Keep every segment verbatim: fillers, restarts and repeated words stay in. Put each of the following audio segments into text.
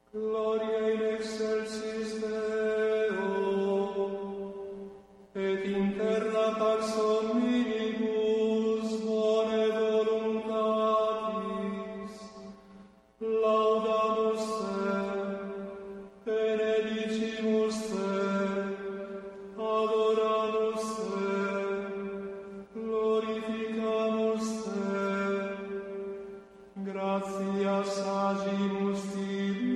Gloria in excelsis Deo, et in terra pax omnibus bone voluntatis, laudamus te, benedicimus te, adoramus te, glorificamus te, gratias agimus tibi,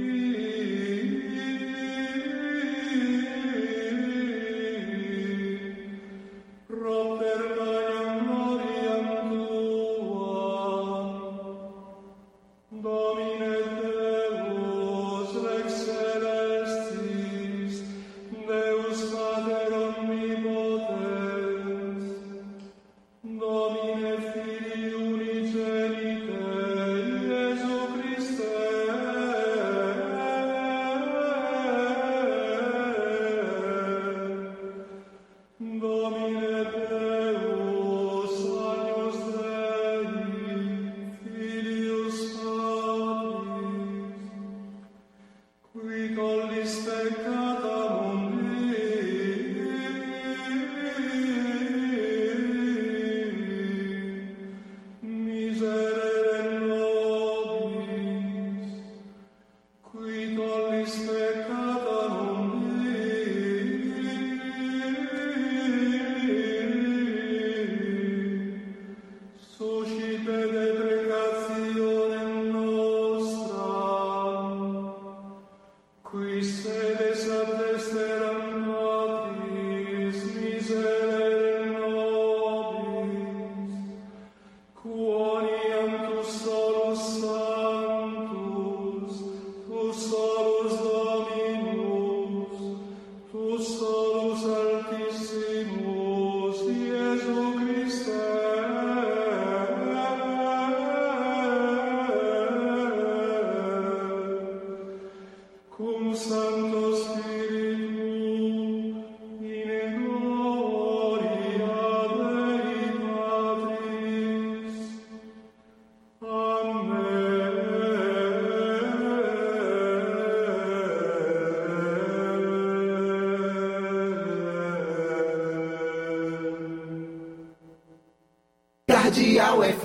Cardeal F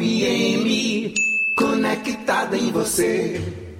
M, conectada em você.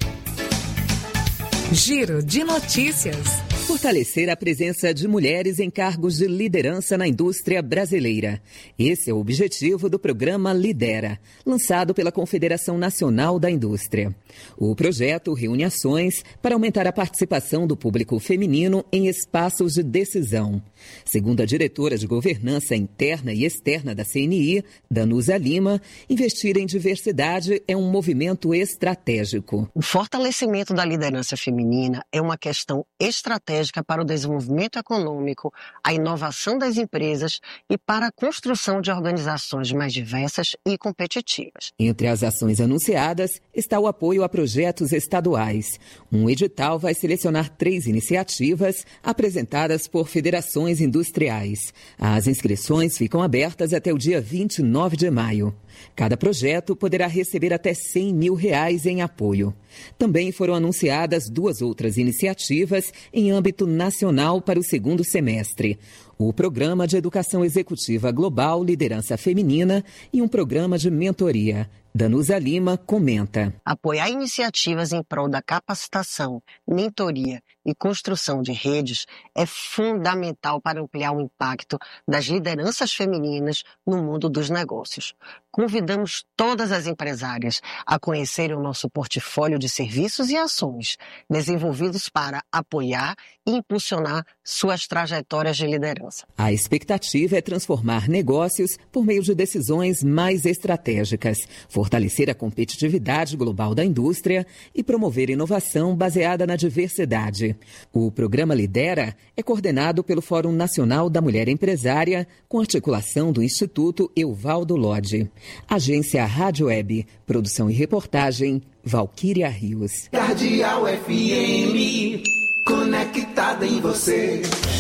Giro de notícias. Fortalecer a presença de mulheres em cargos de liderança na indústria brasileira. Esse é o objetivo do programa Lidera, lançado pela Confederação Nacional da Indústria. O projeto reúne ações para aumentar a participação do público feminino em espaços de decisão. Segundo a diretora de Governança Interna e Externa da C N I, Danusa Lima, investir em diversidade é um movimento estratégico. O fortalecimento da liderança feminina é uma questão estratégica para o desenvolvimento econômico, a inovação das empresas e para a construção de organizações mais diversas e competitivas. Entre as ações anunciadas está o apoio a projetos estaduais. Um edital vai selecionar três iniciativas apresentadas por federações industriais. As inscrições ficam abertas até o dia vinte e nove de maio. Cada projeto poderá receber até cem mil reais em apoio. Também foram anunciadas duas outras iniciativas em âmbito nacional para o segundo semestre. O Programa de Educação Executiva Global Liderança Feminina e um programa de mentoria. Danusa Lima comenta. Apoiar iniciativas em prol da capacitação, mentoria e construção de redes é fundamental para ampliar o impacto das lideranças femininas no mundo dos negócios. Convidamos todas as empresárias a conhecerem o nosso portfólio de serviços e ações desenvolvidos para apoiar e impulsionar suas trajetórias de liderança. A expectativa é transformar negócios por meio de decisões mais estratégicas, fortalecer a competitividade global da indústria e promover inovação baseada na diversidade. O programa Lidera é coordenado pelo Fórum Nacional da Mulher Empresária, com articulação do Instituto Evaldo Lodge. Agência Rádio Web, produção e reportagem, Valquíria Rios. Cardeal F M, conectada em você.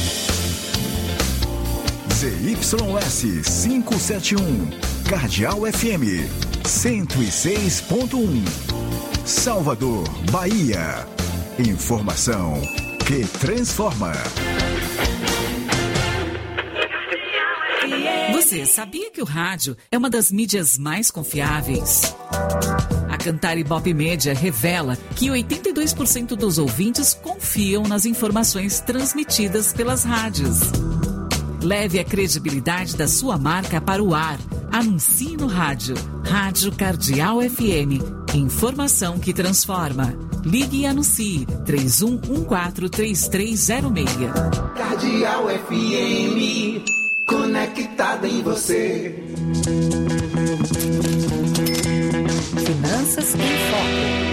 Z Y S quinhentos e setenta e um, Cardeal F M, cento e seis ponto um, Salvador, Bahia. Informação que transforma. Você sabia que o rádio é uma das mídias mais confiáveis? A Cantar Ibope Média revela que oitenta e dois por cento dos ouvintes confiam nas informações transmitidas pelas rádios. Leve a credibilidade da sua marca para o ar. Anuncie no rádio. Rádio Cardeal F M. Informação que transforma. Ligue e anuncie. três um um quatro, três três zero seis. Cardeal F M. Conectada em você. Finanças em Foco.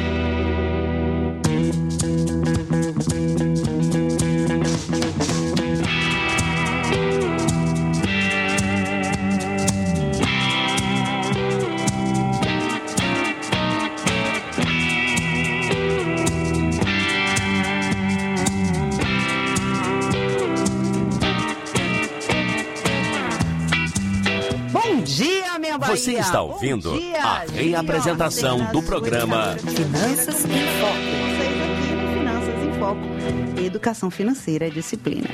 Você está ouvindo a reapresentação do programa Finanças em Foco. Vocês aqui no Finanças em Foco. Educação financeira é disciplina.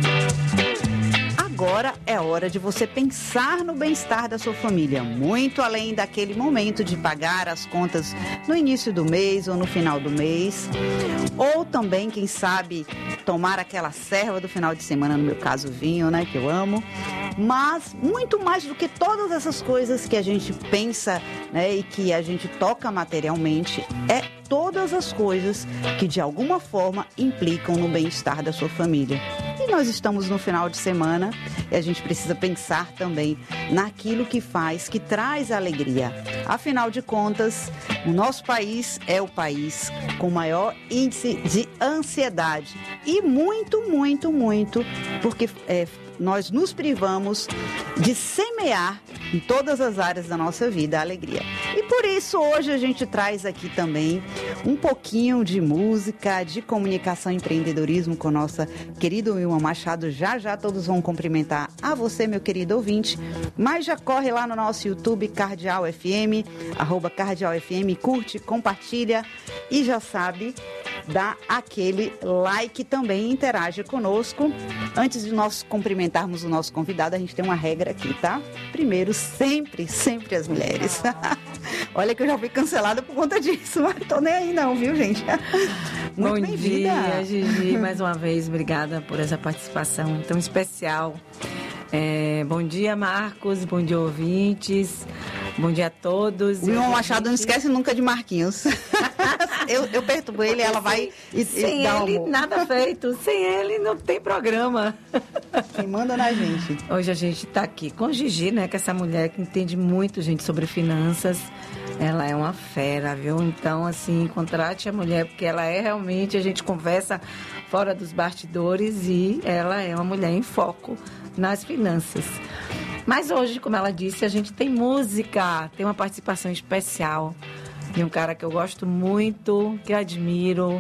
Agora é hora de você pensar no bem-estar da sua família, muito além daquele momento de pagar as contas no início do mês ou no final do mês. Ou também, quem sabe, tomar aquela serva do final de semana, no meu caso, vinho, né, que eu amo. Mas, muito mais do que todas essas coisas que a gente pensa, né, e que a gente toca materialmente, é todas as coisas que, de alguma forma, implicam no bem-estar da sua família. E nós estamos no final de semana e a gente precisa pensar também naquilo que faz, que traz alegria. Afinal de contas, o nosso país é o país com maior índice de ansiedade. E muito, muito, muito, porque é, nós nos privamos de semear em todas as áreas da nossa vida a alegria. E por isso hoje a gente traz aqui também um pouquinho de música, de comunicação e empreendedorismo com nossa querida Wilma Machado. Já já todos vão cumprimentar a você, meu querido ouvinte, mas já corre lá no nosso YouTube Cardeal F M, arroba Cardeal F M, curte, compartilha e já sabe, dá aquele like também, interage conosco. Antes de nós cumprimentarmos o nosso convidado, a gente tem uma regra aqui, tá? Primeiro, sempre, sempre as mulheres. Olha que eu já fui cancelada por conta disso, mas tô nem aí não, viu, gente? Muito Bom dia, Gigi, mais uma vez, obrigada por essa participação tão especial. É, bom dia, Marcos, bom dia, ouvintes, bom dia a todos. O Wilma Machado não esquece nunca de Marquinhos. eu, eu perturbo ele, ela vai e, sem e dá ele, um... nada feito, sem ele não tem programa. Quem manda na gente. Hoje a gente está aqui com Gigi, né, que é essa mulher que entende muito, gente, sobre finanças. Ela é uma fera, viu? Então, assim, contrate a mulher, porque ela é realmente, a gente conversa fora dos bastidores e ela é uma mulher em foco nas finanças. Mas hoje, como ela disse, a gente tem música, tem uma participação especial de um cara que eu gosto muito, que admiro,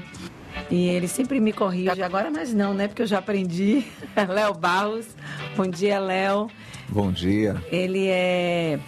e ele sempre me corrige, agora mas não, né, porque eu já aprendi. Léo Barros, bom dia, Léo. Bom dia. Ele é...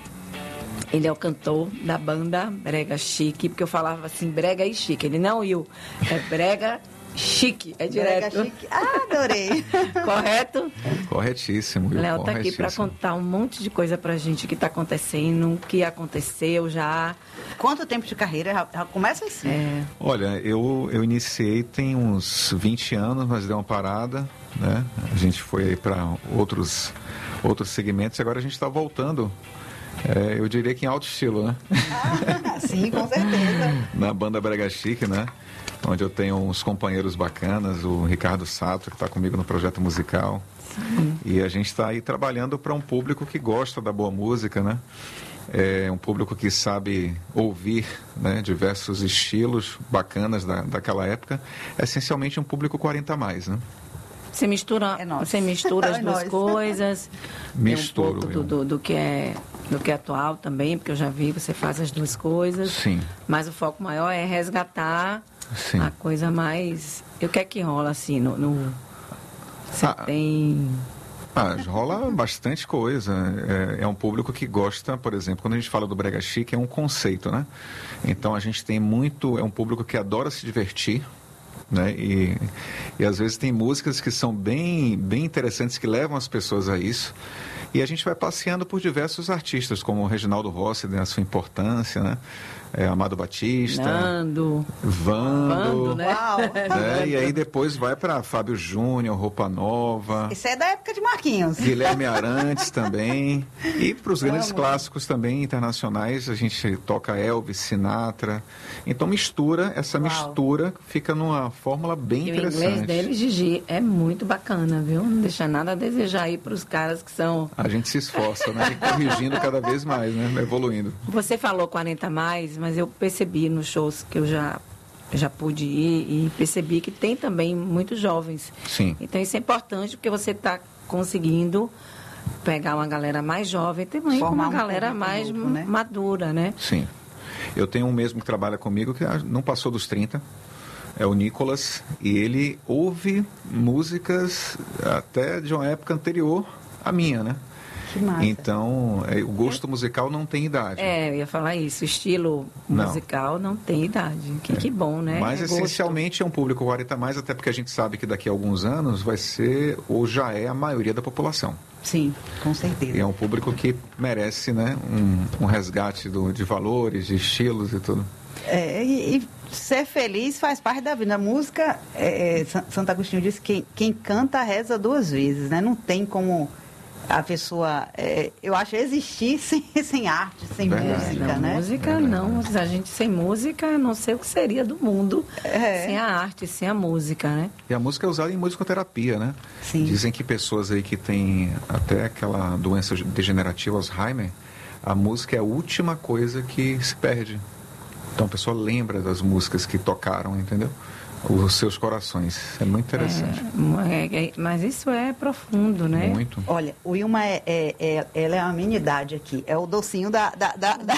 Ele é o cantor da banda Brega Chique, porque eu falava assim, brega e chique. Ele não, Will, é brega chique, é direto. Brega chique. Ah, adorei. Correto? Corretíssimo, Will. Léo tá aqui para contar um monte de coisa pra gente que tá acontecendo, o que aconteceu já. Quanto tempo de carreira? Já, já começa assim. É. Olha, eu, eu iniciei tem uns vinte anos, mas deu uma parada, né? A gente foi aí para outros, outros segmentos e agora a gente está voltando. É, eu diria que em alto estilo, né? Ah, sim, com certeza. Na banda Brega Chique, né? Onde eu tenho uns companheiros bacanas, o Ricardo Sato, que está comigo no projeto musical. Sim. E a gente está aí trabalhando para um público que gosta da boa música, né? É um público que sabe ouvir, né, diversos estilos bacanas da, daquela época. É essencialmente um público quarenta a mais, né? Você mistura, é você mistura as é duas coisas. Misturo. Tem um pouco do, do, do, que é, do que é atual também, porque eu já vi, você faz as duas coisas. Sim. Mas o foco maior é resgatar Sim. a coisa mais... E o que é que rola assim no... no... Você ah, tem... Ah, rola bastante coisa. É, é um público que gosta, por exemplo, quando a gente fala do Brega Chique, é um conceito, né? Então a gente tem muito... É um público que adora se divertir, Né? E, e às vezes tem músicas que são bem, bem interessantes, que levam as pessoas a isso. E a gente vai passeando por diversos artistas, como o Reginaldo Rossi, né, a sua importância, né? É, Amado Batista, Nando, Vando, Vando, né? Uau. né? E aí depois vai para Fábio Júnior, Roupa Nova. Isso é da época de Marquinhos. Guilherme Arantes também. E para os grandes Amo. clássicos também internacionais, a gente toca Elvis, Sinatra. Então mistura, essa Uau. mistura fica numa fórmula bem E o interessante. inglês dele, Gigi, é muito bacana, viu? Não deixa nada a desejar aí para os caras que são... A gente se esforça, né? E corrigindo cada vez mais, né? Evoluindo. Você falou quarenta mais, mas eu percebi nos shows que eu já, já pude ir e percebi que tem também muitos jovens. Sim. Então isso é importante porque você está conseguindo pegar uma galera mais jovem também, Formar uma um galera público mais novo, né? madura, né? Sim. Eu tenho um mesmo que trabalha comigo que não passou dos trinta. É o Nicolas. E ele ouve músicas até de uma época anterior à minha, né? Que massa. Então, é, o gosto musical não tem idade. É, eu ia falar isso. O estilo Não. musical não tem idade. Que, que bom, né? Mas É gosto. essencialmente é um público quarenta mais, até porque a gente sabe que daqui a alguns anos vai ser, ou já é, a maioria da população. Sim, com certeza. E é um público que merece, né, um, um resgate do, de valores, de estilos e tudo. É, e, e ser feliz faz parte da vida. A música, é, é, Santo Agostinho disse que quem, quem canta reza duas vezes, né? Não tem como a pessoa, é, eu acho, existir sem, sem arte, sem Verdade. música, Não, né? música não. A gente sem música, eu não sei o que seria do mundo É. sem a arte, sem a música, né? E a música é usada em musicoterapia, né? Sim. Dizem que pessoas aí que têm até aquela doença degenerativa Alzheimer, a música é a última coisa que se perde. Então a pessoa lembra das músicas que tocaram, entendeu? Os seus corações. É muito interessante. É, é, mas isso é profundo, né? Muito. Olha, o Wilma é, é, é, ela é uma minidade aqui. É o docinho da... da, da, da...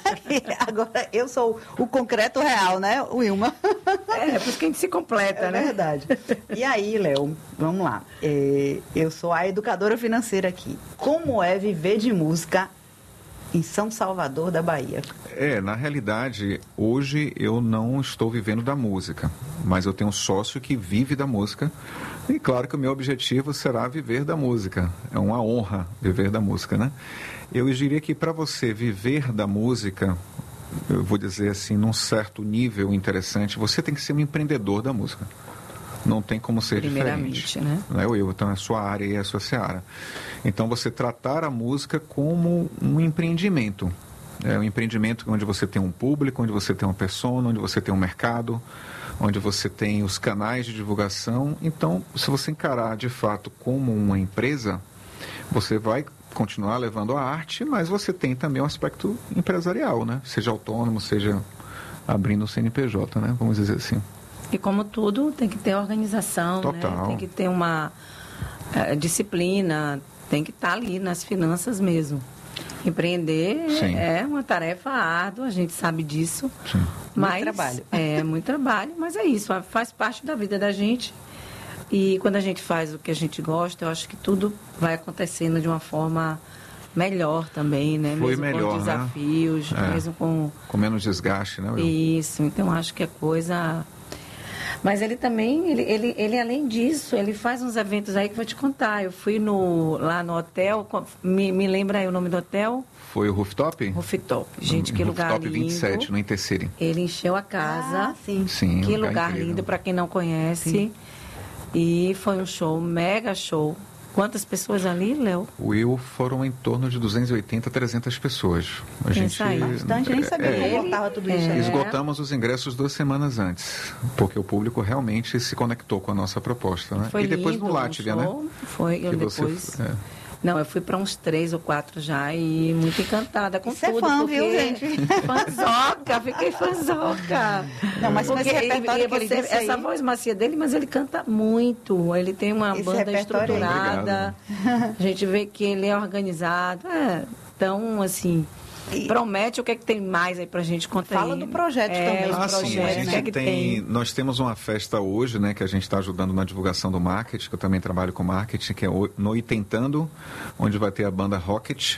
Agora, eu sou o concreto real, né, Wilma? É, por isso que a gente se completa, É né? verdade. E aí, Léo, vamos lá. É, eu sou a educadora financeira aqui. Como é viver de música em São Salvador da Bahia? É, na realidade, hoje eu não estou vivendo da música, mas eu tenho um sócio que vive da música. E claro que o meu objetivo será viver da música. É uma honra viver da música, né? Eu diria que para você viver da música, eu vou dizer assim, num certo nível interessante, você tem que ser um empreendedor da música. Não tem como ser Primeiramente, diferente. né? Não é o eu, então é a sua área e a sua seara. Então você tratar a música como um empreendimento. É um empreendimento onde você tem um público, onde você tem uma persona, onde você tem um mercado, onde você tem os canais de divulgação. Então, se você encarar de fato como uma empresa, você vai continuar levando a arte, mas você tem também um aspecto empresarial, né? Seja autônomo, seja abrindo o C N P J, né? Vamos dizer assim. E como tudo, tem que ter organização, Total. né? Tem que ter uma uh, disciplina, tem que estar ali nas finanças mesmo. Empreender Sim. é uma tarefa árdua, a gente sabe disso. Sim. Mas, Muito trabalho. É, muito trabalho, mas é isso, faz parte da vida da gente. E quando a gente faz o que a gente gosta, eu acho que tudo vai acontecendo de uma forma melhor também, né? Foi mesmo melhor, com desafios, né? É. mesmo com... Com menos desgaste, né, Will? Isso, então acho que é coisa... Mas ele também, ele, ele, ele além disso, ele faz uns eventos aí que eu vou te contar. Eu fui no, lá no hotel, me, me lembra aí o nome do hotel? Foi o Rooftop? Rooftop. Gente, no, que lugar Rooftop lindo. vinte e sete, no Intercity. Ele encheu a casa. Ah, sim. Sim, Que um lugar incrível. lindo para quem não conhece. Sim. E foi um show, mega show. Quantas pessoas ali, Léo? O Will foram em torno de duzentas e oitenta, trezentas pessoas. A gente aí. Bastante, eu nem sabia é, que voltava tudo isso. É. esgotamos os ingressos duas semanas antes, porque o público realmente se conectou com a nossa proposta, né? Foi e depois lindo, no Látvia, um né? show. Foi, eu Que depois... você- é. Não, eu fui para uns três ou quatro já e muito encantada com Isso é tudo. fã, porque... viu, gente? Fanzoca, fiquei fanzoca. Não, mas com esse Porque repertório ele- que ele você- disse essa aí- voz macia dele, mas ele canta muito. Ele tem uma Esse banda repertório aí. estruturada. A gente vê que ele é organizado. É, então, assim, E- promete o que é que tem mais aí pra gente contar. Fala aí. do projeto É, também. os Ah, sim, a projetos, gente o que é que tem, tem. nós temos uma festa hoje, né, que a gente está ajudando na divulgação do marketing, que eu também trabalho com marketing, que é o Noitentando, onde vai ter a banda Rocket,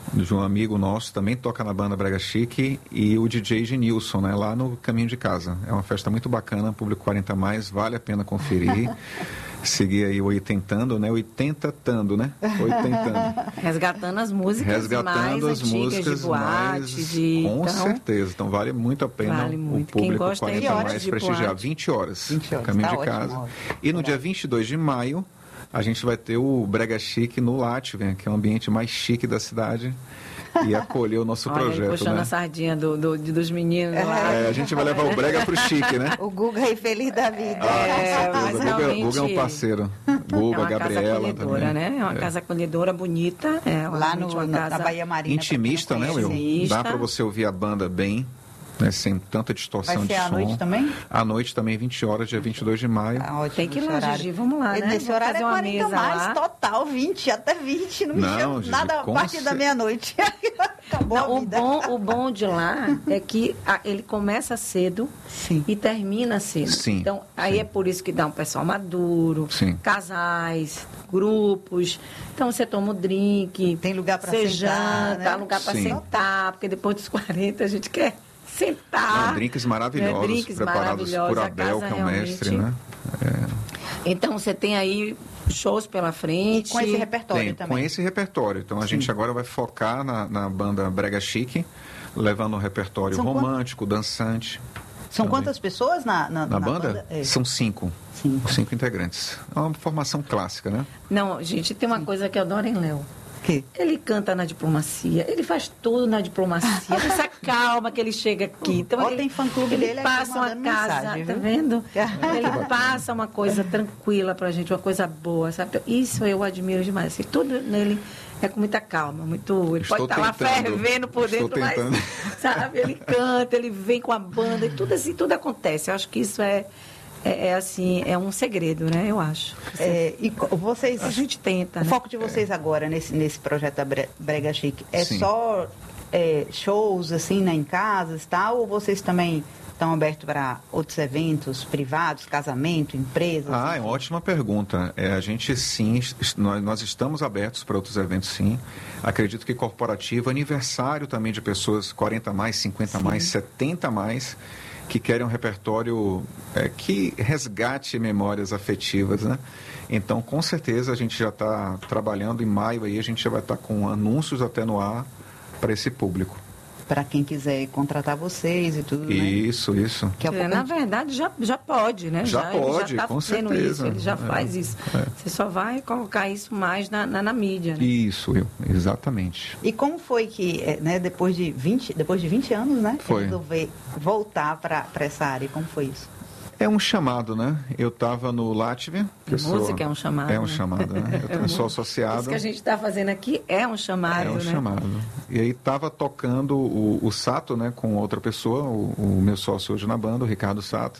de um amigo nosso, também toca na banda Brega Chique, e o D J Genilson, né, lá no Caminho de Casa. É uma festa muito bacana, público quarenta a mais, vale a pena conferir. Seguir aí o oitentando, né? oitenta-tando, né? oitentando. Resgatando as músicas Resgatando mais as antigas músicas de boate, mais, de... com então, certeza. Então vale muito a pena vale muito. o público Quem gosta quarenta a mais de prestigiar. boate. vinte horas, vinte horas, Caminho tá de ótimo, Casa. ótimo. E no dia vinte e dois de maio, a gente vai ter o Brega Chique no Latvian, que é o ambiente mais chique da cidade. E acolher o nosso olha, projeto, puxando né? a sardinha do, do, dos meninos lá. É, a gente vai levar o Brega pro chique, né? O Guga aí feliz da vida. Ah, É, com mas certeza. Guga, realmente Guga é um parceiro. É Guga, uma Gabriela casa acolhedora, também. né? É uma É. casa acolhedora bonita. É Lá no, uma na, casa na Bahia Marina. Intimista, né, Will? Intimista. Dá para você ouvir a banda bem, né, sem tanta distorção Vai de ser som. à noite também? À noite também, vinte horas, dia vinte e dois de maio. Ah, ótimo, Tem que ir esse lá, horário. Gigi, vamos lá, E né? nesse Vamos horário é fazer uma quarenta mesa mais, lá. total, vinte, até vinte. Não me Não, chama Gigi, nada a com partir da cer- meia-noite. Acabou Não, a o, vida. bom, o bom de lá é que a- ele começa cedo Sim. e termina cedo. Sim, Então, aí sim. é por isso que dá um pessoal maduro, Sim. casais, grupos. Então, você toma o drink. Tem lugar pra você sentar, janta, né? lugar para Sim. sentar, porque depois dos quarenta a gente quer sentar. Não, drinks maravilhosos, É, drinks preparados por maravilhosos, a Abel, casa que é o mestre, realmente- né? Então, você tem aí shows pela frente. Com esse repertório Tem, também. com esse repertório. Então a gente agora vai focar na, na banda Brega Chique, levando um repertório São romântico, dançante. São também. quantas pessoas na, na, Na, banda? É. São cinco. Cinco. Cinco integrantes. É uma formação clássica, né? Não, gente, tem uma coisa que eu adoro em Léo. Que? Ele canta na diplomacia, ele faz tudo na diplomacia, essa calma que ele chega aqui. Então, Ó, ele, tem fã-clube ele dele aqui passa uma mandando casa, mensagem, tá viu? vendo? Ele passa uma coisa tranquila pra gente, uma coisa boa, sabe? Isso eu admiro demais. Assim, tudo nele é com muita calma, muito. Ele Estou pode estar lá tentando. fervendo por Estou dentro, mas tentando. sabe? Ele canta, ele vem com a banda e tudo assim, tudo acontece. Eu acho que isso é. É, é assim, é um segredo, né? Eu acho. É, e co- vocês, A gente tenta, o né? foco de vocês agora nesse, nesse projeto da Bre- Brega Chique é Sim. só é, shows assim, né, em casas e tal, ou vocês também estão abertos para outros eventos privados, casamento, empresas? Ah, é enfim? uma ótima pergunta. É, a gente sim, est- nós, nós estamos abertos para outros eventos sim. Acredito que corporativo, aniversário também de pessoas quarenta a mais, cinquenta a mais, setenta a mais, que querem um repertório é, que resgate memórias afetivas, né? Então, com certeza, a gente já está trabalhando em maio aí, a gente já vai estar com anúncios até no ar para esse público. Para quem quiser contratar vocês e tudo, né? Isso, isso. Que a É, pouco na verdade, já, já pode, né? Já ele pode, já tá com fazendo certeza. Isso, ele já É, faz isso. é. Você só vai colocar isso mais na, na, na mídia, né? Isso, eu, exatamente. E como foi que, eh, né, depois de vinte, depois de vinte anos, né, Foi. resolver voltar para essa área? Como foi isso? É um chamado, né? Eu estava no Latvia. que eu sou- Música é um chamado, É um né? chamado, né? Eu, eu sou Isso associado. que a gente está fazendo aqui é um chamado, É um né? chamado. E aí estava tocando o, o Sato, né, com outra pessoa, o, o meu sócio hoje na banda, o Ricardo Sato.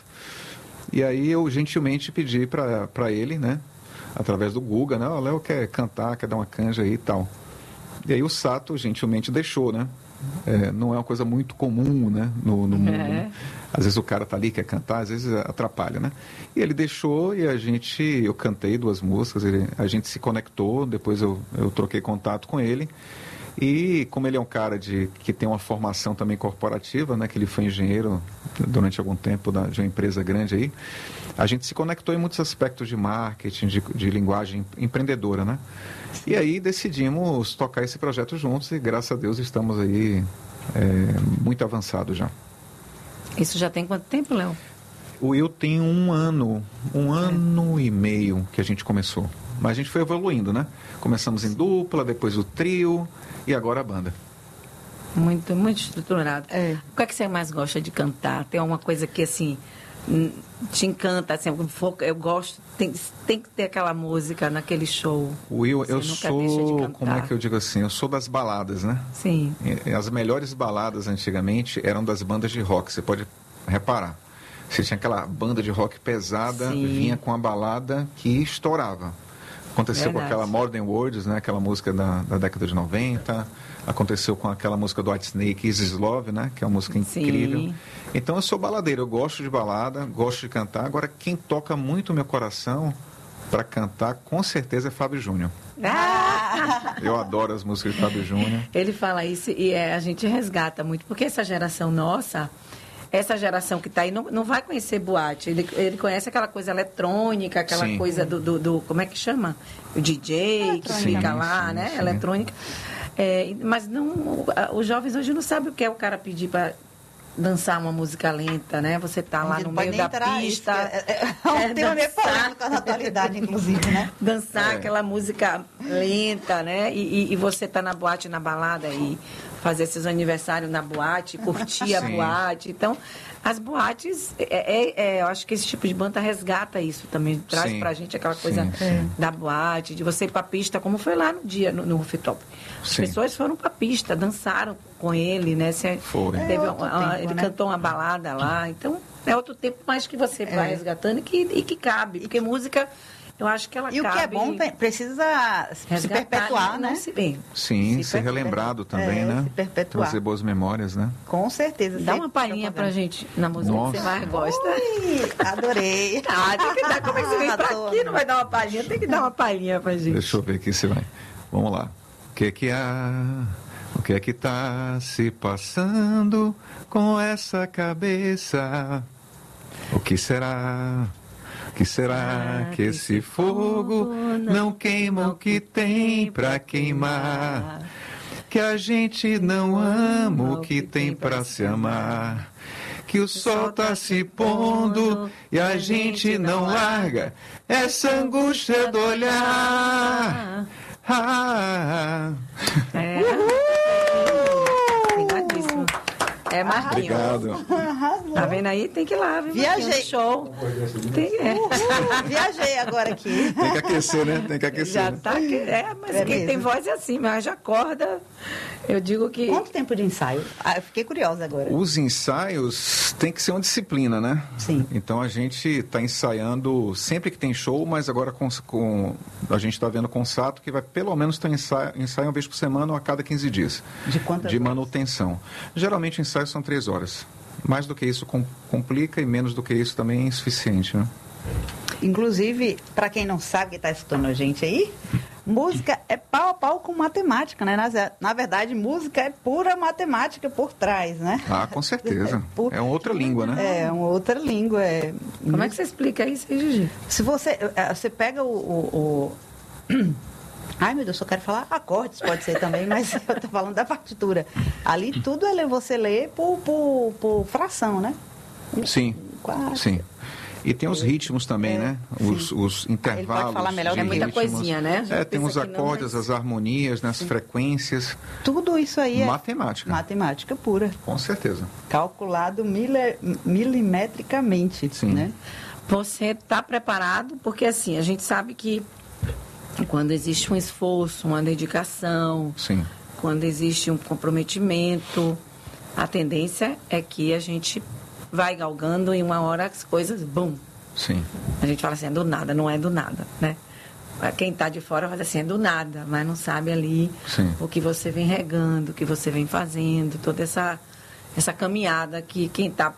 E aí eu gentilmente pedi para ele, né, através do Guga, né, o Léo quer cantar, quer dar uma canja aí e tal. E aí o Sato gentilmente deixou, né? É, não é uma coisa muito comum, né, no, no mundo. É. Né? Às vezes o cara tá ali, quer cantar, às vezes atrapalha, né? E ele deixou e a gente, eu cantei duas músicas, ele, a gente se conectou, depois eu, eu troquei contato com ele. E como ele é um cara de, que tem uma formação também corporativa, né, que ele foi engenheiro durante algum tempo da, de uma empresa grande aí, a gente se conectou em muitos aspectos de marketing, de, de linguagem empreendedora, né? E aí decidimos tocar esse projeto juntos e graças a Deus estamos aí é, muito avançados já. Isso já tem quanto tempo, Léo? O Will tem um ano, um ano e meio que a gente começou. Mas a gente foi evoluindo, né? Começamos em dupla, depois o trio e agora a banda. Muito, muito estruturado. É. O que é que você mais gosta de cantar? Tem alguma coisa que, assim, hum, te encanta? Assim, eu vou- eu gosto, tem, tem que ter aquela música naquele show. Will, Você eu nunca deixa de sou, cantar. como é que eu digo assim? Eu sou das baladas, né? Sim. E- As melhores baladas antigamente eram das bandas de rock, você pode reparar. Você tinha aquela banda de rock pesada, Sim. vinha com a balada que estourava. Aconteceu Verdade. com aquela Modern Words, né? Aquela música da, da década de noventa. Aconteceu com aquela música do Whitesnake, Is This Love, né? Que é uma música Sim. incrível. Então eu sou baladeiro, eu gosto de balada, gosto de cantar. Agora, quem toca muito o meu coração para cantar, com certeza é Fábio Júnior. Ah! Eu adoro as músicas de Fábio Júnior. Ele fala isso e é, a gente resgata muito, porque essa geração nossa, essa geração que está aí, não, não vai conhecer boate. Ele, ele conhece aquela coisa eletrônica, aquela sim. coisa do, do, do... Como é que chama? O D J, que fica lá, sim, né? Sim. Eletrônica. É, mas não, os jovens hoje não sabem o que é o cara pedir para dançar uma música lenta, né? Você tá lá no meio da pista. É, é, é um tema meio polêmico na atualidade, inclusive, né? Dançar É. aquela música lenta, né? E, e, e você tá na boate, na balada e fazer seus aniversários na boate, curtir a Sim. boate. Então, as boates, é, é, é, eu acho que esse tipo de banda resgata isso também. Traz Sim. pra gente aquela coisa Sim, sim. da boate, de você ir pra pista, como foi lá no dia, no, no Rooftop. As Sim. pessoas foram pra pista, dançaram com ele, né? Você Foi. teve É uma- outro uma- tempo, ele né? cantou uma balada lá, então é outro tempo mais que você vai resgatando e que, e que cabe, porque música, eu acho que ela E o cabe. que é bom pe- precisa se resgatar, perpetuar, não né? se bem. Sim, Se ser per- relembrado também, é, né? se perpetuar. Trazer boas memórias, né? Com certeza. Dá Sempre uma palhinha pra propaganda. gente na música que Nossa. você mais gosta. Ui, adorei. Ah, tem que dar, como é que você vem pra Arrasou. aqui, não vai dar uma palhinha? Tem que dar uma palhinha pra gente. Deixa eu ver aqui se vai. Vamos lá. O que é que há? O que é que tá se passando com essa cabeça? O que será? O que será que esse fogo não queima o que tem pra queimar? Que a gente não ama o que tem pra se amar. Que o sol tá se pondo e a gente não larga essa angústia do olhar. Ah, É. Cuidadíssimo. É Marquinhos. obrigado. Tá vendo aí? Tem que ir lá, viu? Viajei. Marquinhos? Show. Tem, é. Viajei agora aqui. Tem que aquecer, né? Tem que aquecer. Já né? tá. que- É, mas É quem mesmo. tem voz é assim, mas já acorda. Eu digo que. Quanto tempo de ensaio? Ah, eu fiquei curiosa agora. Os ensaios tem que ser uma disciplina, né? Sim. Então a gente está ensaiando sempre que tem show, mas agora com, com a gente está vendo com o Sato que vai pelo menos ter um ensaio, ensaio uma vez por semana ou a cada quinze dias. De quantas De horas? manutenção. Geralmente ensaios são três horas. Mais do que isso com- complica e menos do que isso também é insuficiente, né? Inclusive, para quem não sabe que está escutando a gente aí, música é pau a pau com matemática, né? Na, na verdade, música é pura matemática por trás, né? Ah, com certeza. Por- É uma outra língua, né? É uma outra língua. É... Como é que você explica isso aí, Gigi? Se você, eh, você pega o, o, o- Ai, meu Deus, eu quero falar acordes, pode ser também, mas eu tô falando da partitura. Ali tudo é você lê por, por, por fração, né? Sim, Quatro. sim. E tem os ritmos também, É, né? Os, os intervalos. falar melhor de do que eu. É muita ritmos. coisinha, né? A gente É, tem pensa os que não, acordes, mas- as harmonias, né? As frequências. Tudo isso aí é Matemática. matemática pura. Com certeza. Calculado mili- milimetricamente, Sim. né? Você está preparado? Porque assim, a gente sabe que quando existe um esforço, uma dedicação, Sim. quando existe um comprometimento, a tendência é que a gente vai galgando e uma hora as coisas, bum. Sim. A gente fala assim, é do nada, não é do nada, né? Quem está de fora fala assim, é do nada, mas não sabe ali Sim. o que você vem regando, o que você vem fazendo, toda essa, essa caminhada que quem está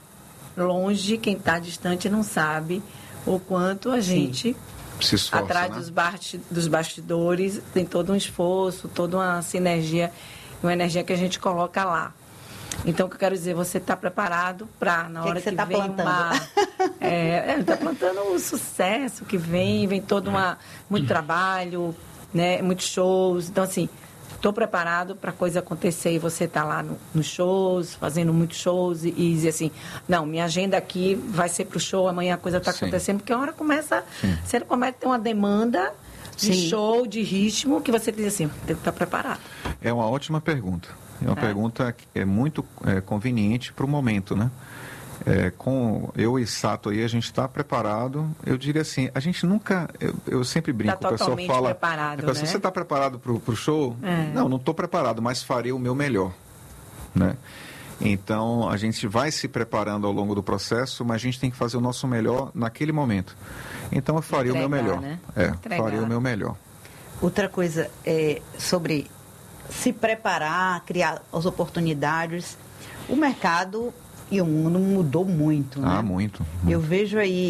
longe, quem está distante não sabe o quanto a gente, Se esforça, atrás né? dos, basti- dos bastidores, tem todo um esforço, toda uma sinergia, uma energia que a gente coloca lá. Então, o que eu quero dizer, você está preparado para, na Que que hora você que, tá vem plantando? uma... É, está plantando o sucesso que vem, vem todo uma, muito trabalho, né, muitos shows. Então, assim, estou preparado para a coisa acontecer e você está lá no, nos shows, fazendo muitos shows e, e dizer assim, não, minha agenda aqui vai ser para o show, amanhã a coisa está Sim. acontecendo, porque a hora começa, Sim. você começa a ter uma demanda de Sim. show, de ritmo, que você diz assim, tem que estar preparado. É uma ótima pergunta. É uma É. pergunta que é muito é, conveniente para o momento, né? É, com eu e Sato aí, a gente está preparado. Eu diria assim, a gente nunca... Eu, eu sempre brinco, Tá o pessoal totalmente fala... preparado, eu falo assim, né? você está preparado para o show? É. Não, não estou preparado, mas farei o meu melhor, né? Então, a gente vai se preparando ao longo do processo, mas a gente tem que fazer o nosso melhor naquele momento. Então, eu farei o meu Entregar, melhor. né? É, Entregar. farei o meu melhor. Outra coisa é sobre se preparar, criar as oportunidades. O mercado e o mundo mudou muito, né? Ah, muito. Eu vejo aí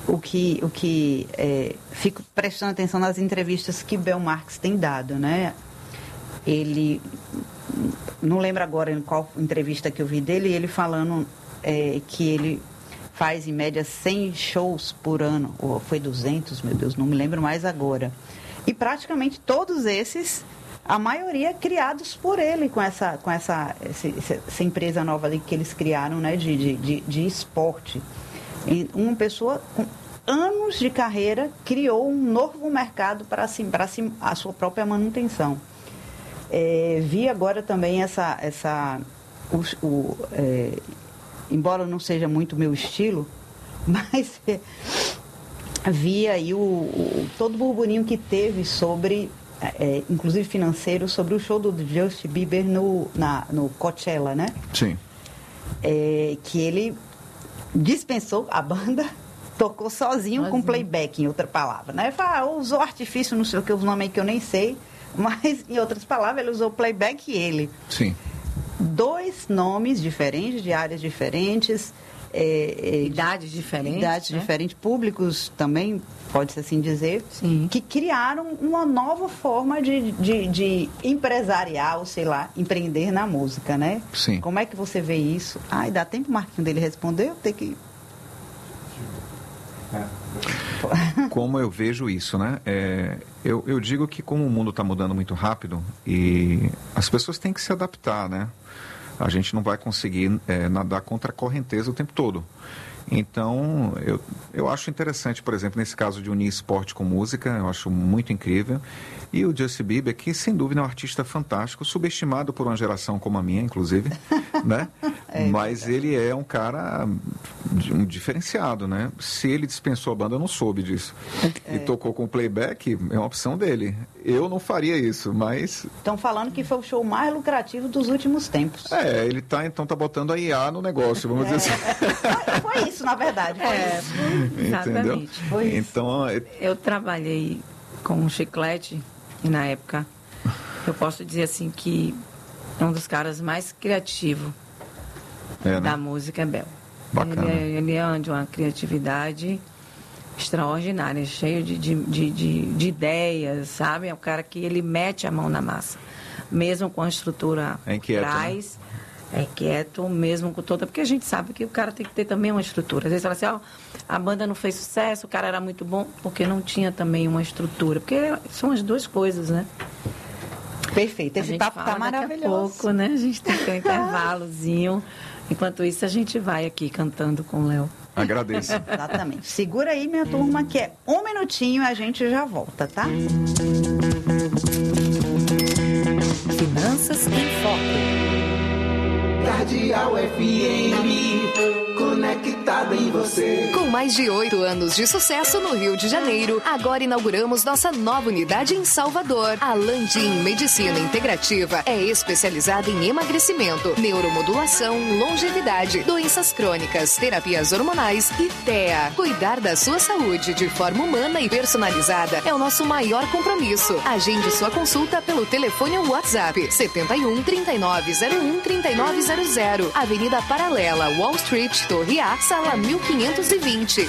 o que, o que é, fico prestando atenção nas entrevistas que Bel Marques tem dado, né? Ele, não lembro agora em qual entrevista que eu vi dele, ele falando é, que ele faz em média cem shows por ano, ou foi duzentos, meu Deus, não me lembro mais agora. E praticamente todos esses, a maioria criados por ele, com essa, com essa, essa empresa nova ali que eles criaram, né, de, de, de, de esporte. E uma pessoa com anos de carreira criou um novo mercado para si, para si, a sua própria manutenção. É, vi agora também essa, essa o, o, é, embora não seja muito meu estilo, mas é, vi aí o, o, todo o burburinho que teve sobre, é, inclusive financeiro, sobre o show do Justin Bieber no, na, no Coachella, né? Sim. É, que ele dispensou a banda, tocou sozinho, sozinho. com playback, em outra palavra, né? Fala, usou artifício, não sei o que, os nomes aí que eu nem sei, mas, em outras palavras, ele usou playback e ele. Sim. Dois nomes diferentes, de áreas diferentes. É, é, idades diferentes. Idades né? diferentes, públicos também, pode-se assim dizer. Sim. Que criaram uma nova forma de, de, de empresariar, ou sei lá, empreender na música, né? Sim. Como é que você vê isso? Ai, dá tempo, Marquinhos, dele responder? Eu tenho que... Como eu vejo isso, né? É, eu, eu digo que como o mundo está mudando muito rápido e as pessoas têm que se adaptar, né? A gente não vai conseguir é, nadar contra a correnteza o tempo todo. Então, eu, eu acho interessante, por exemplo, nesse caso de unir esporte com música, eu acho muito incrível. E o Justin Bieber, que sem dúvida é um artista fantástico, subestimado por uma geração como a minha, inclusive, né? É, Mas é. ele é um cara um diferenciado, né? Se ele dispensou a banda, eu não soube disso. É. E tocou com playback, é uma opção dele. Eu não faria isso, mas... Estão falando que foi o show mais lucrativo dos últimos tempos. É, ele tá, então, tá botando a I A no negócio, vamos é. dizer assim. Foi, foi isso, na verdade. Foi é, isso. Exatamente. Foi isso. Então, eu trabalhei com um Chiclete e na época eu posso dizer assim que é um dos caras mais criativos é, né? da música é Bel. Bacana. Ele é, ele é de uma criatividade extraordinária, cheio de, de, de, de, de ideias, sabe? É um cara que ele mete a mão na massa, mesmo com a estrutura é inquieto, atrás. Né? É quieto, mesmo com toda... Porque a gente sabe que o cara tem que ter também uma estrutura. Às vezes fala assim, ó, a banda não fez sucesso, o cara era muito bom, porque não tinha também uma estrutura. Porque são as duas coisas, né? Perfeito. Esse papo tá maravilhoso. Daqui a pouco, né? A gente tem que ter um intervalozinho. Enquanto isso, a gente vai aqui cantando com o Léo. Agradeço. Exatamente. Segura aí, minha turma, que é um minutinho e a gente já volta, tá? Finanças em Foco. Cardeal F M, conectado em você. Com mais de oito anos de sucesso no Rio de Janeiro, agora inauguramos nossa nova unidade em Salvador. A Landim Medicina Integrativa é especializada em emagrecimento, neuromodulação, longevidade, doenças crônicas, terapias hormonais e T E A. Cuidar da sua saúde de forma humana e personalizada é o nosso maior compromisso. Agende sua consulta pelo telefone ou WhatsApp setenta e um, trinta e nove zero um, trinta e nove zero zero, Avenida Paralela, Wall Street, Torre A, sala mil quinhentos e vinte.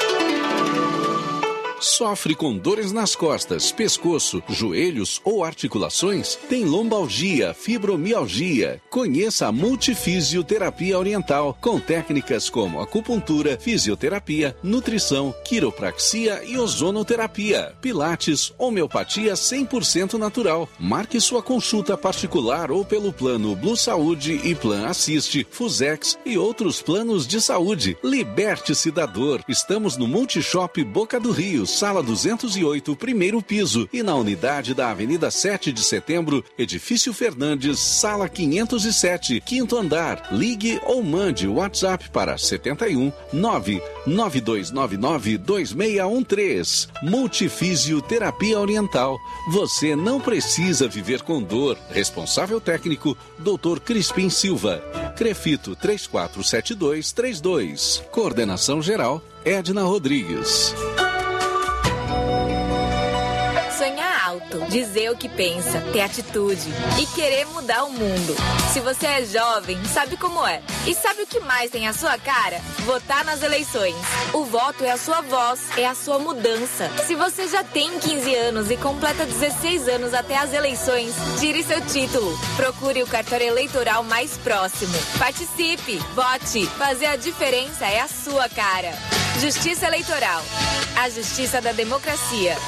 Sofre com dores nas costas, pescoço, joelhos ou articulações? Tem lombalgia, fibromialgia? Conheça a Multifisioterapia Oriental, com técnicas como acupuntura, fisioterapia, nutrição, quiropraxia e ozonoterapia, pilates, homeopatia cem por cento natural. Marque sua consulta particular ou pelo plano Blue Saúde e Plan Assiste, Fusex e outros planos de saúde. Liberte-se da dor. Estamos no Multishop Boca do Rio, sala duzentos e oito, primeiro piso, e na unidade da Avenida sete de Setembro, Edifício Fernandes, sala quinhentos e sete, quinto andar. Ligue ou mande o WhatsApp para setenta e um, nove nove dois nove nove, dois seis um três. Multifisioterapia Oriental. Você não precisa viver com dor. Responsável técnico, doutor Crispim Silva. Crefito três quatro sete dois três dois. Coordenação geral, Edna Rodrigues. Sonhar alto, dizer o que pensa, ter atitude e querer mudar o mundo. Se você é jovem, sabe como é. E sabe o que mais tem a sua cara? Votar nas eleições. O voto é a sua voz, é a sua mudança. Se você já tem quinze anos e completa dezesseis anos até as eleições, tire seu título. Procure o cartório eleitoral mais próximo. Participe, vote. Fazer a diferença é a sua cara. Justiça Eleitoral. A justiça da democracia.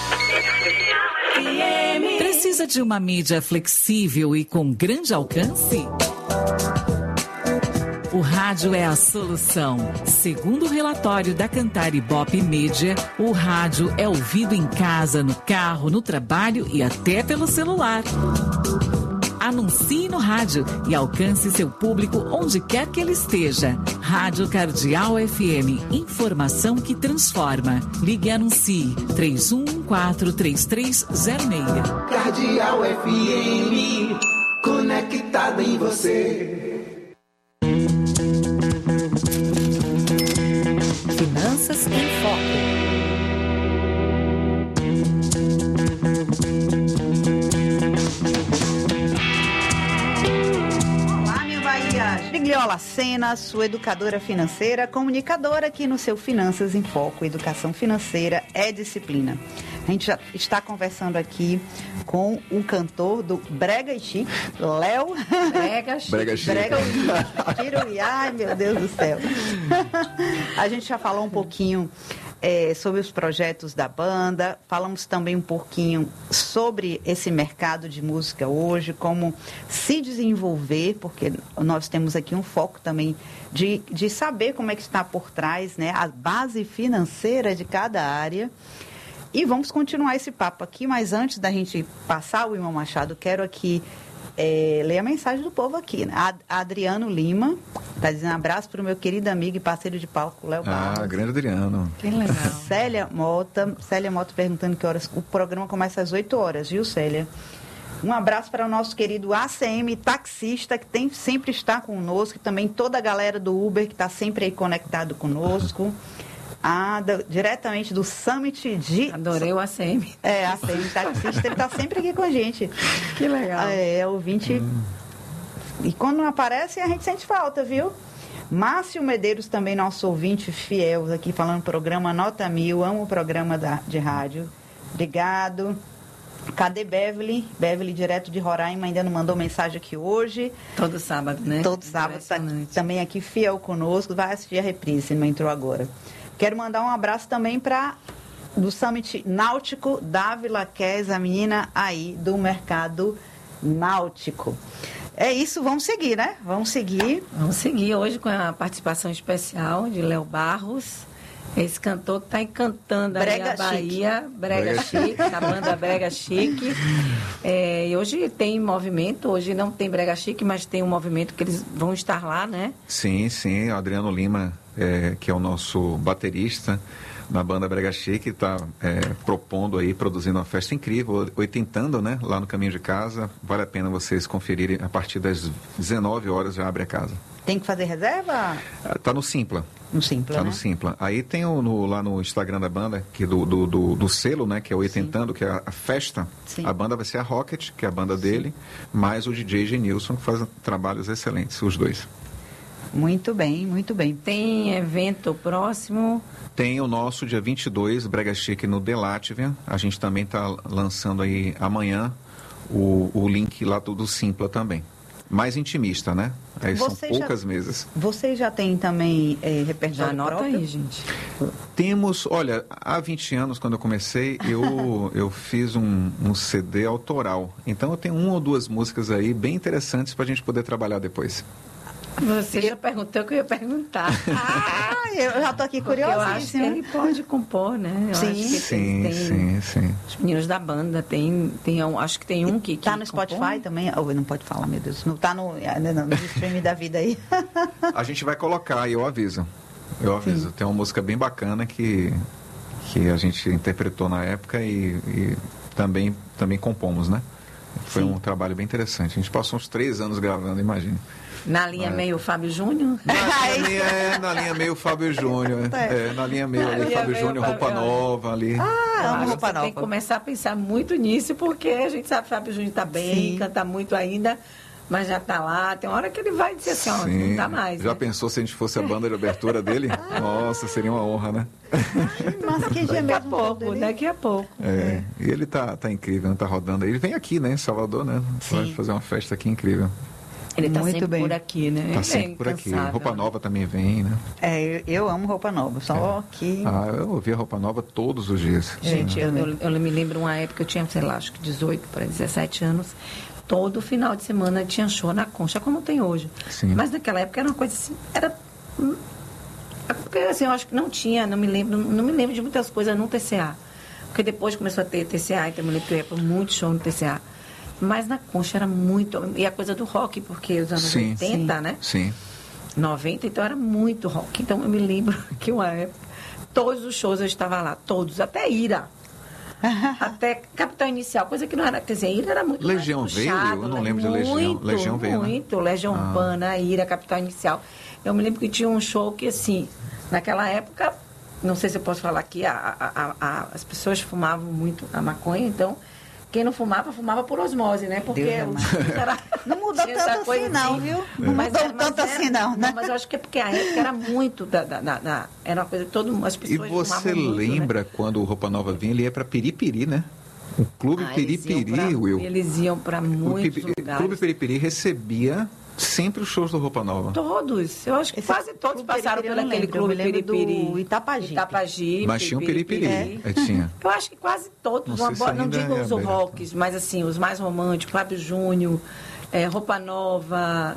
Precisa de uma mídia flexível e com grande alcance? O rádio é a solução. Segundo o relatório da Cantar Ibope Média, o rádio é ouvido em casa, no carro, no trabalho e até pelo celular. Anuncie no rádio e alcance seu público onde quer que ele esteja. Rádio Cardeal F M. Informação que transforma. Ligue e anuncie. três um um quatro, três três zero seis. Cardeal F M. Conectado em você. Finanças em Foco. Gigliola Sena, sua educadora financeira, comunicadora aqui no seu Finanças em Foco. Educação financeira é disciplina. A gente já está conversando aqui com um cantor do Brega e Chique, Léo. Brega Chique. Brega Chique. Brega Chique. Ai, meu Deus do céu. A gente já falou um pouquinho É, sobre os projetos da banda, falamos também um pouquinho sobre esse mercado de música hoje, como se desenvolver, porque nós temos aqui um foco também de, de saber como é que está por trás, né, a base financeira de cada área. E vamos continuar esse papo aqui, mas antes da gente passar o Irmão Machado, quero aqui É, ler a mensagem do povo aqui, né? Ad, Adriano Lima está dizendo: abraço para o meu querido amigo e parceiro de palco, Léo Barros. Ah, grande Adriano. Que legal. Célia Mota, Célia Mota perguntando que horas o programa começa às oito horas, viu, Célia? Um abraço para o nosso querido A C M taxista, que tem, sempre está conosco, e também toda a galera do Uber que está sempre aí conectado conosco. Ah, do, diretamente do Summit de... Adorei o A C M. É, A C M taxista, ele está sempre aqui com a gente. Que legal. É, ouvinte... Hum. E quando não aparece, a gente sente falta, viu? Márcio Medeiros, também nosso ouvinte fiel, aqui falando programa Nota Mil, amo o programa da, de rádio. Obrigado. Cadê Beverly? Beverly, direto de Roraima, ainda não mandou mensagem aqui hoje. Todo sábado, né? Todo sábado, tá também aqui fiel conosco, vai assistir a reprise, se não entrou agora. Quero mandar um abraço também para do Summit Náutico, Dávila Kes, a menina aí do mercado náutico. É isso, vamos seguir, né? Vamos seguir. Vamos seguir hoje com a participação especial de Léo Barros, esse cantor que está encantando Brega a Bahia, Chique. Brega, Brega Chique, a banda Brega Chique. É, e hoje tem movimento, hoje não tem Brega Chique, mas tem um movimento que eles vão estar lá, né? Sim, sim, o Adriano Lima, é, que é o nosso baterista na banda Brega Chique, está é, propondo aí, produzindo uma festa incrível, oitentando, né, lá no caminho de casa. Vale a pena vocês conferirem, a partir das dezenove horas já abre a casa. Tem que fazer reserva? Tá no Simpla. No Simpla, Tá né? no Simpla. Aí tem o, no, lá no Instagram da banda, que do, do, do, do selo, né, que é o Oitentando, que é a, a festa. Sim. A banda vai ser a Rocket, que é a banda dele, mais o D J Genilson, que faz trabalhos excelentes, os dois. Muito bem, muito bem. Tem evento próximo? Tem o nosso dia vinte e dois, Brega Chique, no The Latvia. A gente também está lançando aí amanhã o, o link lá do, do Simpla também. Mais intimista, né? Aí Você são poucas já, mesas. Vocês já têm também é, repertório Já anota próprio? aí, gente. Temos, olha, há vinte anos, quando eu comecei, eu, eu fiz um, um C D autoral. Então eu tenho uma ou duas músicas aí bem interessantes para a gente poder trabalhar depois. Você já perguntou o que eu ia perguntar. Ah, eu já estou aqui Porque curiosíssima. eu acho que ele pode compor, né? Eu Sim. acho que Sim, tem, sim, sim. Os meninos da banda, tem, tem um, acho que tem um que... Tá que no Spotify compõe. também? Oh, não pode falar, meu Deus. Não tá no, no, no stream da vida aí. A gente vai colocar, e eu aviso. Eu aviso. Sim. Tem uma música bem bacana que, que a gente interpretou na época e, e também, também compomos, né? Foi Sim. um trabalho bem interessante. A gente passou uns três anos gravando, imagine. Na linha É. meio Fábio Júnior? Na, na, linha, é, na linha meio Fábio Júnior. É, na linha meio Na ali, linha Fábio meio Júnior, Roupa Fábio- Nova ali. Ah, Eu amo acho roupa que nova. tem que começar a pensar muito nisso, porque a gente sabe que o Fábio Júnior está bem, Sim. canta muito ainda, mas já está lá. Tem uma hora que ele vai dizer assim, ó, Sim. não dá mais. Já né? pensou se a gente fosse a banda de abertura dele? Nossa, seria uma honra, né? Mas que dia Daqui a mesmo pouco, dele? daqui a pouco. É, e ele tá, tá incrível, tá rodando. Ele vem aqui, né, em Salvador, né? Vai Sim. fazer uma festa aqui incrível. Ele tá Muito sempre bem. por aqui, né? Tá Ele sempre é por aqui. incansável, Roupa né? Nova também vem, né? É, eu, eu amo roupa nova, só que... Ah, eu ouvi a Roupa Nova todos os dias. Gente, né? eu, eu, eu me lembro uma época, eu tinha, sei lá, acho que dezoito para dezessete anos. Todo final de semana tinha show na Concha, como tem hoje. Sim. Mas naquela época era uma coisa assim, era... Porque assim, eu acho que não tinha, não me lembro, não me lembro de muitas coisas no T C A. Porque depois começou a ter T C A, então eu me lembro que eu ia para muito show no T C A. Mas na Concha era muito... E a coisa do rock, porque os anos Sim. oitenta, Sim. né? Sim. noventa, então era muito rock. Então eu me lembro que uma época, todos os shows eu estava lá, todos, até Ira. Até Capital Inicial, coisa que não era, quer dizer, Ira era muito Legião mais veio? puxado, Eu não né? lembro de Legião. Muito, Legião veio, né? muito, Legião Ah. Urbana, Ira, Capital Inicial. Eu me lembro que tinha um show que, assim, naquela época, não sei se eu posso falar aqui, a, a, a, a, as pessoas fumavam muito a maconha, então... Quem não fumava, fumava por osmose, né? Porque Deus o shows era... Não mudou tinha essa tanto coisa assim, não, viu? Não Mas mudou era- mas tanto era- assim, não, né? Mas eu acho que é porque a época era muito da... da, da- da- era uma coisa que todo mundo, as E pessoas você fumavam muito, lembra né? quando o Roupa Nova vinha, ele ia pra Piripiri, né? O Clube Ah, eles iam Piripiri, pra- Will. Eles iam para O muitos Pi- lugares. Clube Piripiri recebia sempre os shows do Roupa Nova. Todos. Eu acho que Esse quase todos Clube passaram Piripiri eu por não aquele lembro, eu clube me lembro do Piripiri. Itapajipe. Itapajipe. Mas tinha um Piripiri. É, tinha. Eu acho que quase todos. Não Uma sei se boa- não ainda digo é os aberto. rocks, mas assim, os mais românticos. Fábio Júnior, é, Roupa Nova,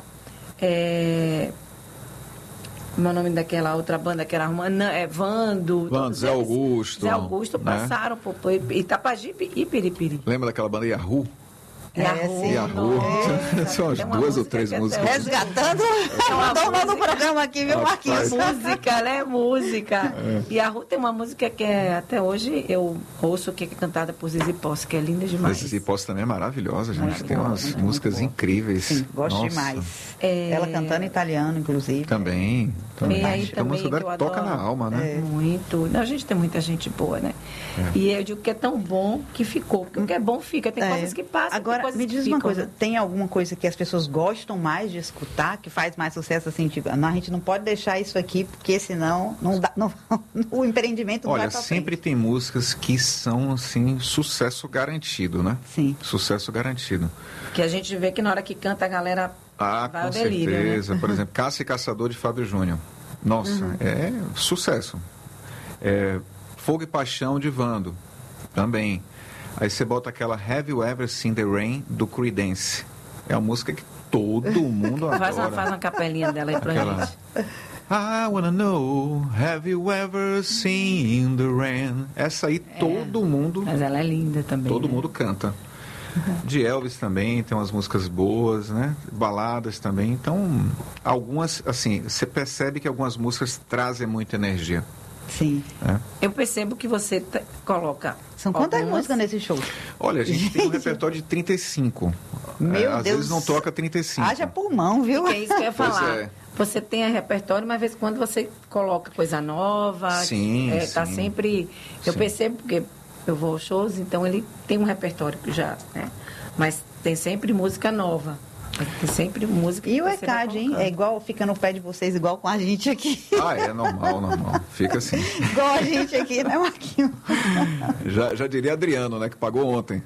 é... como é o nome daquela outra banda que era romana? É Vando. Vando, todos Zé eles. Augusto, Zé Augusto né? passaram por, por Itapajipe e Piripiri. Lembra daquela banda Yahoo? Yahoo, Yahoo. São as Tem uma duas ou música três que é músicas. Resgatando É uma o dono do música. programa aqui, viu, Rapaz. Marquinhos? Música, ela é música. É. E a Ru tem uma música que é, até hoje eu ouço, que é cantada por Zizi Posse, que é linda demais. Esse Posse também é maravilhosa, gente. Tem umas muito, músicas muito boa. incríveis. Sim, gosto Nossa. demais. É, Ela cantando italiano, inclusive. Também. também. Tem aí Acho que a também música que dela eu toca adoro. na alma, né? É. Muito. Não, a gente tem muita gente boa, né? É. E eu digo que é tão bom que ficou. Porque o que é bom fica. Tem É. coisas que passam, tem Agora, coisas me que diz uma ficam, coisa, né? tem alguma coisa que as pessoas gostam mais de escutar, que faz mais sucesso assim, tipo, não, a gente não pode deixar isso aqui, porque senão não dá, não, o empreendimento não Olha, vai pra sempre frente. tem músicas que são, assim, sucesso garantido, né? Sim. Sucesso garantido. Que a gente vê que na hora que canta a galera Ah, vai com ao delírio, certeza. né? Por exemplo, Caça e Caçador de Fábio Júnior. Nossa, Uhum. é sucesso. É, Fogo e Paixão de Vando. Também. Aí você bota aquela Have You Ever Seen the Rain do Creedence. É uma música que todo mundo adora. faz uma, faz uma capelinha dela aí pra Aquela- gente. I wanna know, have you ever seen the rain? Essa aí todo mundo, Mas ela é linda também. todo né? mundo canta. De Elvis também, tem umas músicas boas, né? Baladas também. Então, algumas, assim, você percebe que algumas músicas trazem muita energia. Sim. Né? Eu percebo que você t- coloca. São quantas algumas- músicas nesse show? Olha, a gente tem um repertório de trinta e cinco. Meu É, às Deus. vezes não toca trinta e cinco. Haja pulmão, viu? Que é isso que eu ia Pois falar. é. Você tem a repertório, mas às vezes quando você coloca coisa nova, Sim, é, tá sim. sempre. Eu Sim. percebo porque eu vou aos shows, então ele tem um repertório que já, né? Mas tem sempre música nova. Tem sempre música E que o você vai ECAD, hein? colocando. É igual, fica no pé de vocês, igual com a gente aqui. Ah, é normal, normal. Fica assim. Igual a gente aqui, né, Marquinhos? Já, já diria Adriano, né? Que pagou ontem.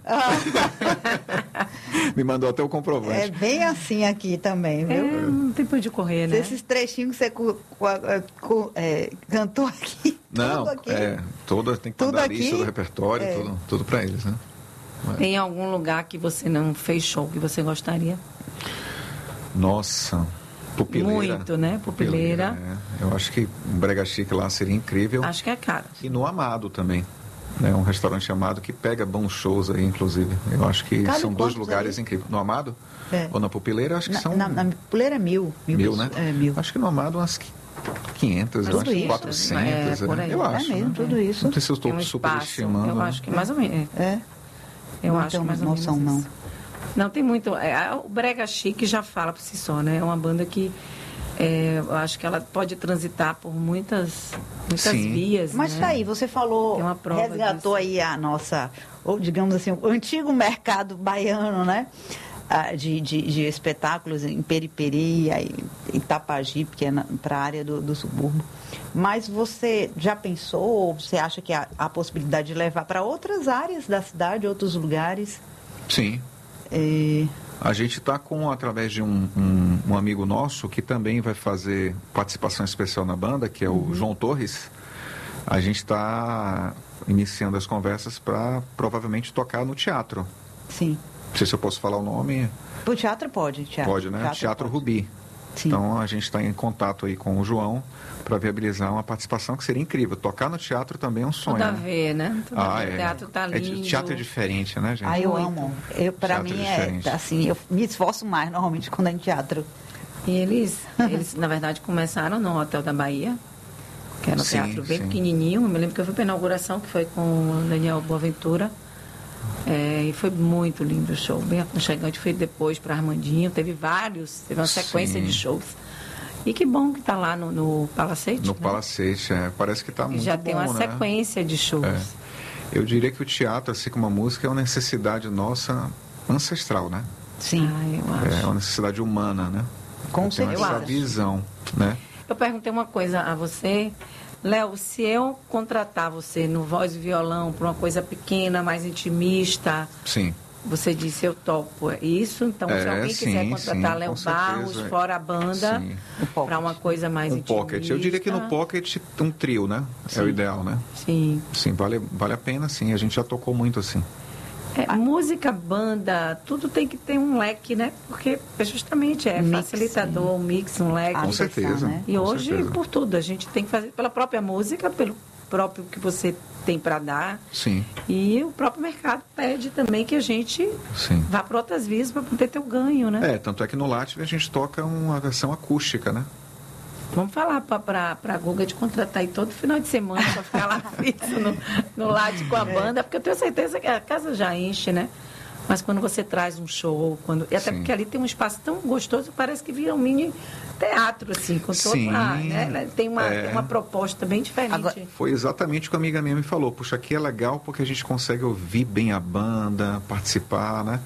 Me mandou até o É comprovante. bem assim aqui também, É, viu? não tem pra onde correr, né? Esses trechinhos que você cu- cu- cu- é, cantou aqui. Não, tudo aqui. é, toda, tem que Tudo mandar a lista aqui, do repertório, é. tudo, tudo pra eles, né? Tem algum lugar que você não fez show que você gostaria? Nossa, Pupileira. Muito, né? Pupileira. é. Eu acho que um Brega Chique lá seria incrível. Acho que é caro. E no Amado também. Né? Um restaurante Amado que pega bons shows aí, inclusive. Eu acho que Cabe são dois quantos lugares aí? incríveis. No Amado? É. Ou na Pupileira? Acho que Na, são na, na puleira é mil. Mil, mil, pessoas. né? É, mil. Acho que no Amado umas quinhentas, eu Tudo acho que isso, quatrocentas. é, por né? aí. Eu É acho. mesmo, né? tudo isso. Não sei se eu Tem estou um espaço, superestimando. eu né? acho que mais ou menos. É. Eu Não acho tenho que mais ou noção, menos não. isso. Não, tem muito... É, o Brega Chique já fala por si só, né? É uma banda que é, eu acho que ela pode transitar por muitas, muitas vias, Mas né? tá aí, você falou, uma prova resgatou disso. aí a nossa, ou digamos assim, o antigo mercado baiano, né? Ah, De, de, de espetáculos em periferia, em Itapajipe, que é para a área do, do subúrbio. Mas você já pensou, ou você acha que há a possibilidade de levar para outras áreas da cidade, outros lugares? Sim. É... A gente está com, através de um, um, um amigo nosso, que também vai fazer participação especial na banda, que é o uhum. João Torres. A gente está iniciando as conversas para provavelmente tocar no teatro. Sim. Não sei se eu posso falar o nome. O teatro pode, teatro. Pode, né? Teatro, teatro pode. Rubi. Sim. Então a gente está em contato aí com o João para viabilizar uma participação que seria incrível. Tocar no teatro também é um sonho. Tudo a né? ver, né? Tudo ah, a ver. é. O teatro tá lindo. É, teatro é diferente, né, gente? Ah, eu amo. Eu, para mim é, diferente. assim, eu me esforço mais normalmente quando é em teatro. E eles, eles na verdade, começaram no Hotel da Bahia, que era um sim, teatro bem sim. pequenininho. Eu me lembro que eu fui para a inauguração, que foi com o Daniel Boaventura. É, e foi muito lindo o show, bem aconchegante. Fui depois para Armandinho, teve vários, teve uma sequência Sim. de shows. E que bom que está lá no, no Palacete. No né? Palacete, é, parece que está muito Já bom, tem uma né? sequência de shows. É. Eu diria que o teatro, assim como a música, é uma necessidade nossa ancestral, né? Sim. Ah, eu acho. É uma necessidade humana, né? Com eu tenho certeza. essa visão, né? Eu perguntei uma coisa a você, Léo, se eu contratar você no voz e violão para uma coisa pequena, mais intimista, sim. Você disse eu topo isso, então é, se alguém sim, quiser contratar sim, Léo com Barros, certeza. fora a banda, para uma coisa mais um intimista. pocket. Eu diria que no pocket um trio, né? Sim. É o ideal, né? Sim. Sim, vale, vale a pena, sim. A gente já tocou muito assim. É, música, banda, tudo tem que ter um leque, né? Porque justamente é mix, facilitador, um mix, um leque. Com certeza. Né? E com hoje, certeza. por tudo, a gente tem que fazer pela própria música, pelo próprio que você tem para dar. Sim. E o próprio mercado pede também que a gente Sim. vá para outras vias para poder ter o ganho, né? É, tanto é que no Latte a gente toca uma versão acústica, né? Vamos falar para a Guga de contratar aí todo final de semana para ficar lá fixo no, no lado com a banda, porque eu tenho certeza que a casa já enche, né? Mas quando você traz um show, quando, e até Sim. porque ali tem um espaço tão gostoso, parece que vira um mini teatro, assim, com toda Sim, uma, né? Tem uma, é. tem uma proposta bem diferente. Agora, Foi exatamente o que a amiga minha me falou. Puxa, aqui é legal porque a gente consegue ouvir bem a banda, participar, né?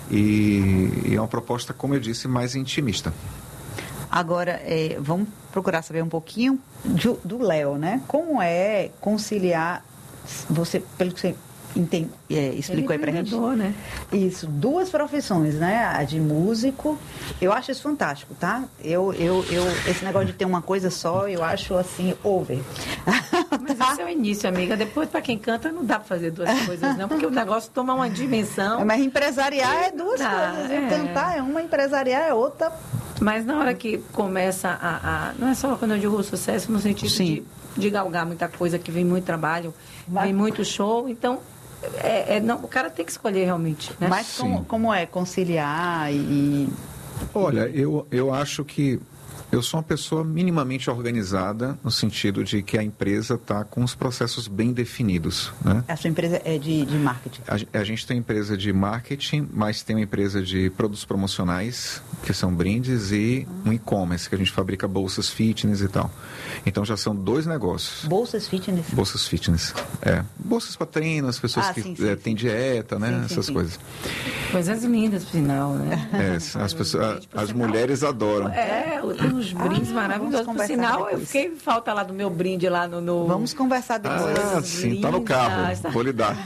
E, e é uma proposta, como eu disse, mais intimista. Agora, é, vamos procurar saber um pouquinho do, do Léo, né? Como é conciliar, você, pelo que você entende, é, explicou Ele aí pra gente? né? Isso, duas profissões, né? A de músico, eu acho isso fantástico, tá? Eu, eu, eu, esse negócio de ter uma coisa só, eu acho assim, over. Mas esse é o início, amiga. Depois, para quem canta, não dá para fazer duas coisas, não, porque o negócio toma uma dimensão. Mas empresariar é duas Dá, coisas, é. cantar é uma, empresariar é outra. Mas na hora que começa a, a... Não é só quando eu digo sucesso no sentido de, de galgar muita coisa, que vem muito trabalho, Mas, vem muito show. Então, é, é, não, o cara tem que escolher realmente. Né? Mas como, como é conciliar e... Olha, eu, eu acho que eu sou uma pessoa minimamente organizada, no sentido de que a empresa está com os processos bem definidos, né? A sua empresa é de, de marketing? A, a gente tem empresa de marketing, mas tem uma empresa de produtos promocionais, que são brindes, e um e-commerce, que a gente fabrica bolsas fitness e tal. Então já são dois negócios. Bolsas fitness? Bolsas fitness, é. Bolsas para treinos, as pessoas Ah, que sim, sim, é, têm dieta, né? Sim, sim, Essas sim. coisas. Coisas lindas, por sinal, né? É, as, pessoas, as mulheres adoram. É, tem uns brindes Ah, maravilhosos. Por sinal, eu depois. fiquei em falta lá do meu brinde lá no... no... Vamos conversar depois. Ah, sim, tá no carro. Lindas. Vou lhe dar.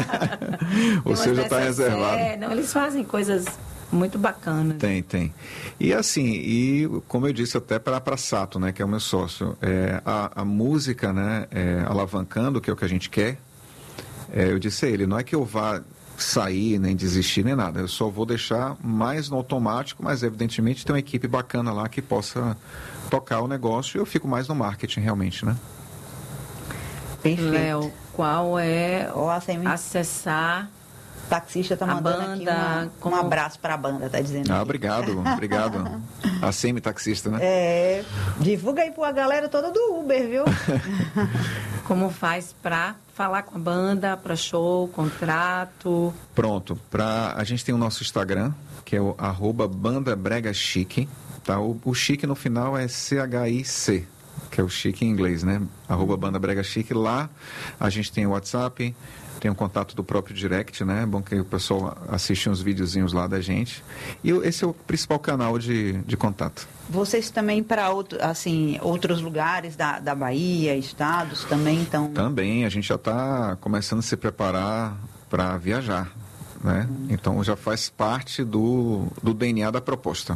Ou Tem umas seja, está dessas- reservado. É, não, eles fazem coisas muito bacanas. Tem, tem. E assim, e como eu disse até para a Sato, né, que é o meu sócio, é, a, a música, né, é, alavancando, que é o que a gente quer, é, eu disse a ele, não é que eu vá sair, nem desistir, nem nada, eu só vou deixar mais no automático, mas evidentemente tem uma equipe bacana lá que possa tocar o negócio e eu fico mais no marketing realmente, né? Perfeito. Léo, qual é Ó, a Semi- acessar taxista tá a mandando aqui banda, uma- como- um abraço para a banda, tá dizendo Ah, aqui. obrigado, obrigado. A semi-taxista, né? É, divulga aí pra galera toda do Uber, viu? como faz para falar com a banda para show, contrato? Pronto. Pra, a gente tem o nosso Instagram, que é o arroba Banda Brega Chique. Tá? O, o chique no final é C H I C, que é o chique em inglês, né? Arroba Banda Brega Chique. Lá a gente tem o WhatsApp, tem o contato do próprio direct, né? É bom que o pessoal assiste uns videozinhos lá da gente. E esse é o principal canal de, de contato. Vocês também para outro, assim, outros lugares da, da Bahia, estados também estão... Também, a gente já está começando a se preparar para viajar, né? Uhum. Então já faz parte do, do D N A da proposta.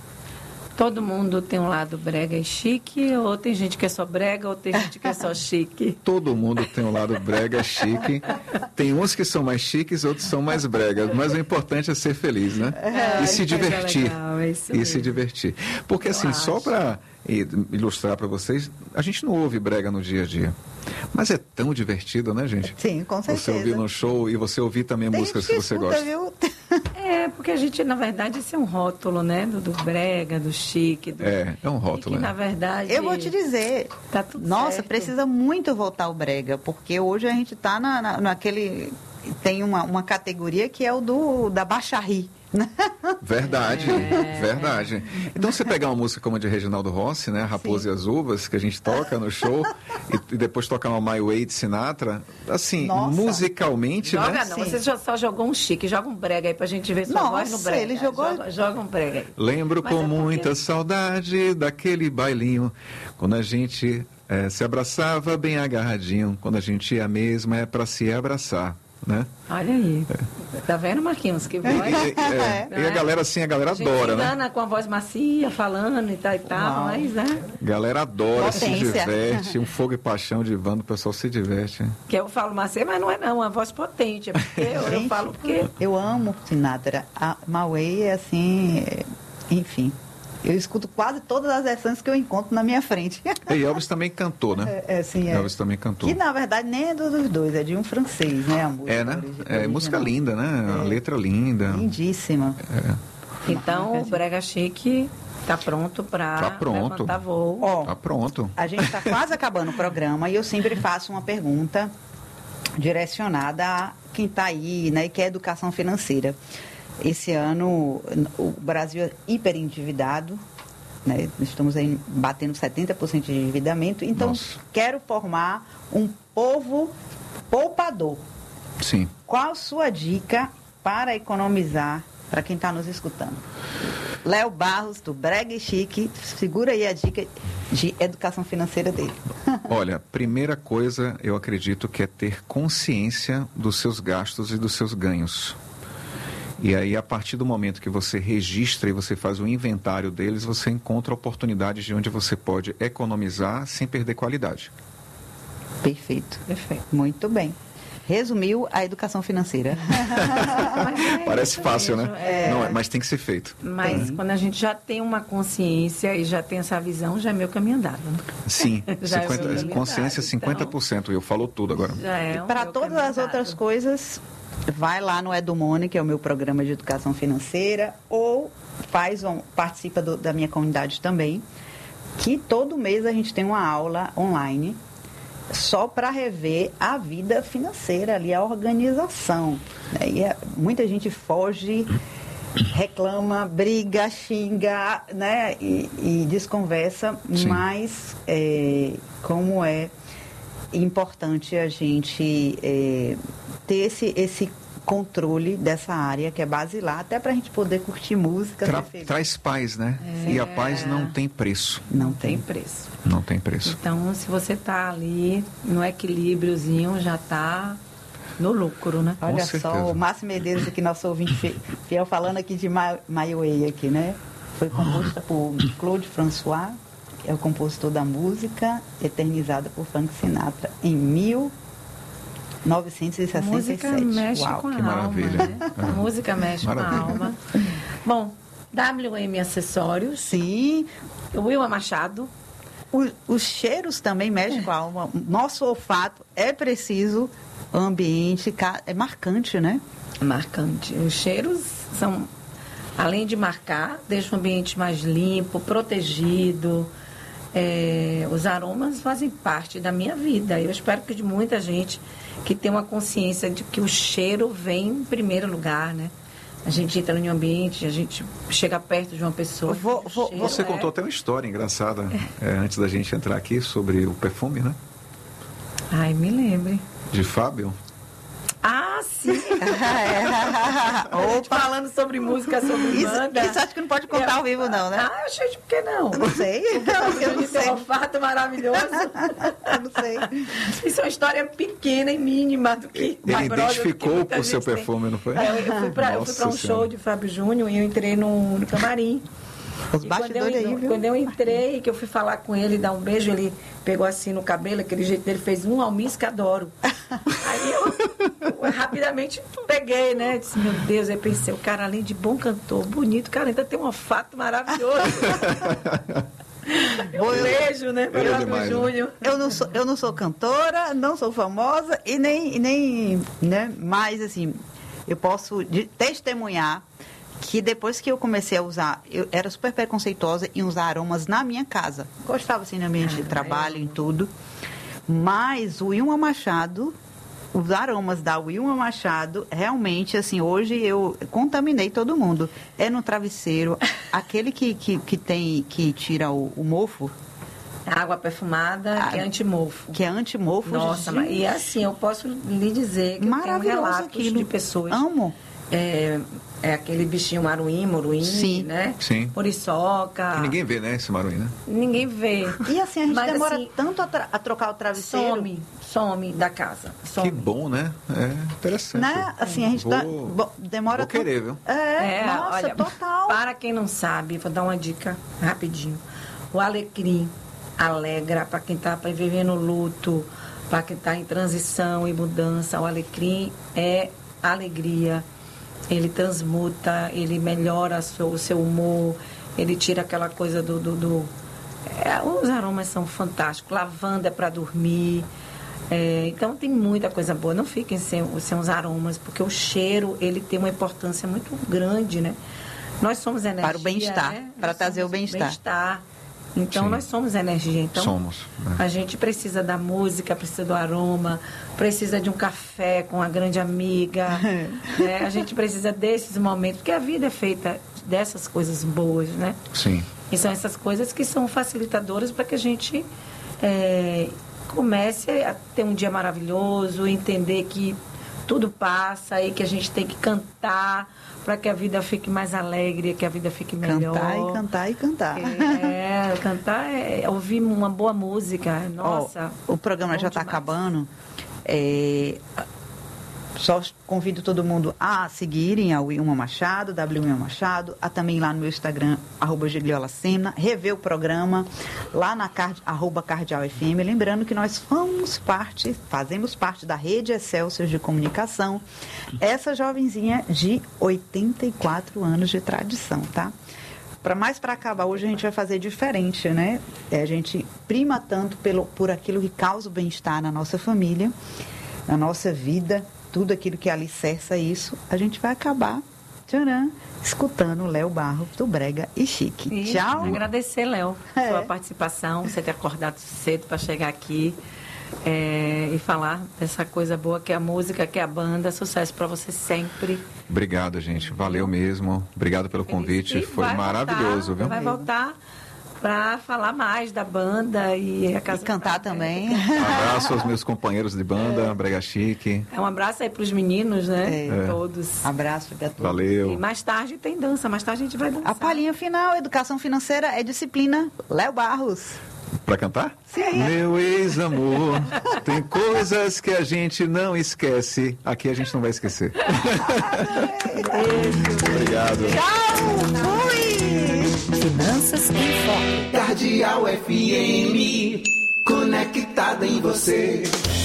Todo mundo tem um lado brega e chique, ou tem gente que é só brega, ou tem gente que é só chique? Todo mundo tem um lado brega, chique. Tem uns que são mais chiques, outros são mais bregas. Mas o importante é ser feliz, né? É, e se divertir. Legal, é isso e mesmo. se divertir. Porque Eu assim, acho. só para ilustrar para vocês, a gente não ouve brega no dia a dia. Mas é tão divertido, né, gente? Sim, com certeza. Você ouvir no show e você ouvir também tem músicas que, que você gosta. Viu? É, porque a gente, na verdade, esse é um rótulo, né? Do, do brega, do chique. Do... É, é um rótulo. E que, né? na verdade... Eu vou te dizer, tá tudo nossa, certo. Precisa muito voltar o brega, porque hoje a gente está na, na, naquele... Tem uma, uma categoria que é o do, da baixarri. Verdade, é. verdade. Então você pegar uma música como a de Reginaldo Rossi, né, Raposa Sim. e as Uvas, que a gente toca no show, e, e depois tocar uma My Way de Sinatra, assim, Nossa. musicalmente, joga, né? Não, você só jogou um chique, joga um brega aí pra gente ver sua Nossa, voz no brega. Ele jogou... joga, joga um brega aí. Lembro Mas com é muita porque... saudade daquele bailinho, quando a gente é, se abraçava bem agarradinho, quando a gente ia mesmo é pra se abraçar. Né? Olha aí, é. Tá vendo, Marquinhos? Que voz. E, é, é. e a galera assim, a galera a gente adora, engana né? com a voz macia, falando e tal e tal, mas é. Galera adora, Potência. se diverte, um fogo e paixão de banda, o pessoal se diverte. Que eu falo macia, mas não é não, uma voz potente, é porque eu, eu falo porque... Eu amo Sinatra, a Mauê é assim, enfim... Eu escuto quase todas as versões que eu encontro na minha frente. E Elvis também cantou, né? É, é, sim, é. Elvis também cantou. Que, na verdade, nem é dos dois, é de um francês, né? A música é, né? Origi- é, música linda, né? É. A letra linda. Lindíssima. É. Então, o Brega Chique tá pronto para tá pronto. levantar voo. Ó, tá pronto. A gente está quase acabando o programa e eu sempre faço uma pergunta direcionada a quem está aí, né? Que é educação financeira. Esse ano, o Brasil é hiperendividado, né? Estamos aí batendo setenta por cento de endividamento. Então, Nossa. quero formar um povo poupador. Sim. Qual a sua dica para economizar para quem está nos escutando? Léo Barros, do Brega e Chique, segura aí a dica de educação financeira dele. Olha, primeira coisa, eu acredito que é ter consciência dos seus gastos e dos seus ganhos. E aí, a partir do momento que você registra e você faz o inventário deles, você encontra oportunidades de onde você pode economizar sem perder qualidade. Perfeito. Perfeito. Muito bem. Resumiu a educação financeira. é Parece fácil, mesmo, né? É... Não, mas tem que ser feito. Mas tem. quando a gente já tem uma consciência e já tem essa visão, já é meu caminho andado. Né? Sim, já cinquenta, é consciência cinquenta por cento. Então, eu falo tudo agora. É um para todas as andado. outras coisas, vai lá no Edumone, que é o meu programa de educação financeira, ou faz um, participa do, da minha comunidade também, que todo mês a gente tem uma aula online só para rever a vida financeira ali, a organização. Né? E é, muita gente foge, reclama, briga, xinga, né? E, e desconversa, Sim. mas é, como é importante a gente é, ter esse, esse controle dessa área que é basilar, até para a gente poder curtir música. Tra traz paz, né? É. E a paz não tem preço. Não tem preço. Não tem preço. Então, se você está ali no equilíbriozinho, já está no lucro, né? Olha só, o Márcio Medeiros aqui, nosso ouvinte fiel, falando aqui de My Way aqui, né? Foi composta por Claude François, que é o compositor da música, eternizada por Frank Sinatra, em mil novecentos e sessenta e sete. A música mexe Uau, com a que alma, maravilha. Né? A música mexe maravilha. com a alma. Bom, W M Acessórios. Sim. Wilma Machado. O, os cheiros também mexem é. com a alma. Nosso olfato é preciso, o ambiente é marcante, né? Marcante. Os cheiros são, além de marcar, deixam o ambiente mais limpo, protegido. é, os aromas fazem parte da minha vida. Eu espero que de muita gente que tem uma consciência de que o cheiro vem em primeiro lugar, né? A gente entra em um ambiente, a gente chega perto de uma pessoa. Vou, vou, Você é... contou até uma história engraçada é, antes da gente entrar aqui sobre o perfume, né? Ai, me lembre. De Fábio. Ah, sim! Opa. Falando sobre música, sobre isso, banda. Isso acho que não pode contar eu, ao vivo, não, né? Ah, eu achei, por que não? Não sei. Eu não sei. Um olfato maravilhoso. Não sei. Isso é uma história pequena e mínima do que... Ele identificou o seu perfume, tem. não foi? É, eu fui para um show de Fábio Júnior e eu entrei no, no camarim. Os bastidores aí, viu? Quando eu entrei, que eu fui falar com ele, dar um beijo, ele pegou assim no cabelo, aquele jeito dele, fez um almis que adoro. Aí eu, eu rapidamente peguei, né? Disse, meu Deus, aí pensei, o cara além de bom cantor, bonito, o cara ainda tem um olfato maravilhoso. Um beijo, né? É demais, Júnior. Né? Eu, não sou, eu não sou cantora, não sou famosa e nem, nem né? Mas assim, eu posso de, testemunhar que depois que eu comecei a usar, eu era super preconceituosa em usar aromas na minha casa. Gostava assim no ambiente de trabalho, em tudo. Mas o Wilma Machado, os aromas da Wilma Machado, realmente, assim, hoje eu contaminei todo mundo. É no travesseiro, aquele que, que, que tem, que tira o, o mofo. Água perfumada, ah, que é antimofo. Que é antimofo. Nossa, mas, e assim, eu posso lhe dizer que maravilhoso, eu tenho relatos aquilo. De pessoas... Amo. É, é aquele bichinho maruim, moruim, sim, né? Sim. Muriçoca. Que ninguém vê, né, esse maruim, né? Ninguém vê. E assim, a gente Mas, demora assim, tanto a, tra- a trocar o travesseiro. Some, some da casa. Some. Que bom, né? É interessante. Né? Assim, a gente vou, dá, demora vou querer, viu? É, é nossa, olha, total. Para quem não sabe, vou dar uma dica rapidinho. O alecrim alegra para quem está vivendo luto, para quem está em transição e mudança. O alecrim é alegria. Ele transmuta, ele melhora o seu, o seu humor, ele tira aquela coisa do... do, do é, os aromas são fantásticos. Lavanda é para dormir. É, então tem muita coisa boa. Não fiquem sem, sem os aromas, porque o cheiro ele tem uma importância muito grande, né? Nós somos energia. Para o bem-estar, né? para trazer o bem-estar. bem-estar. Então, sim, nós somos energia. Então, somos, né? A gente precisa da música, precisa do aroma, precisa de um café com a grande amiga. Né? A gente precisa desses momentos, porque a vida é feita dessas coisas boas, né? Sim. E são essas coisas que são facilitadoras para que a gente é, comece a ter um dia maravilhoso, entender que tudo passa e que a gente tem que cantar para que a vida fique mais alegre, que a vida fique melhor. Cantar e cantar e cantar. É, cantar é ouvir uma boa música. Nossa. Oh, o programa já está acabando. É, só convido todo mundo a seguirem a Wilma Machado, W Wilma Machado, a também lá no meu Instagram, arroba Gigliolacena, rever o programa lá na card, arroba Cardeal F M. Lembrando que nós fomos parte, fazemos parte da Rede Excelsior de Comunicação, essa jovenzinha de oitenta e quatro anos de tradição, tá? Para mais para acabar, hoje a gente vai fazer diferente, né? É, a gente prima tanto pelo, por aquilo que causa o bem-estar na nossa família, na nossa vida, tudo aquilo que alicerça isso, a gente vai acabar, tcharam, escutando o Léo Barros do Brega e Chique. E tchau. Agradecer, Léo, é. sua participação, você ter acordado cedo para chegar aqui é, e falar dessa coisa boa que é a música, que é a banda. Sucesso para você sempre. Obrigado, gente. Valeu mesmo. Obrigado pelo convite. E foi vai maravilhoso, voltar, viu? Vai voltar para falar mais da banda e a casa e cantar também. Um abraço aos meus companheiros de banda, é. Brega Chique. É um abraço aí para os meninos, né? É. Todos. Abraço para todos. Valeu. E mais tarde tem dança, mais tarde a gente vai dançar. A palhinha final, educação financeira é disciplina. Léo Barros. Pra cantar? Sim. Meu ex-amor, tem coisas que a gente não esquece. Aqui a gente não vai esquecer. Obrigado. Tchau. Fui. Finanças em Foco. Cardeal F M, conectada em você.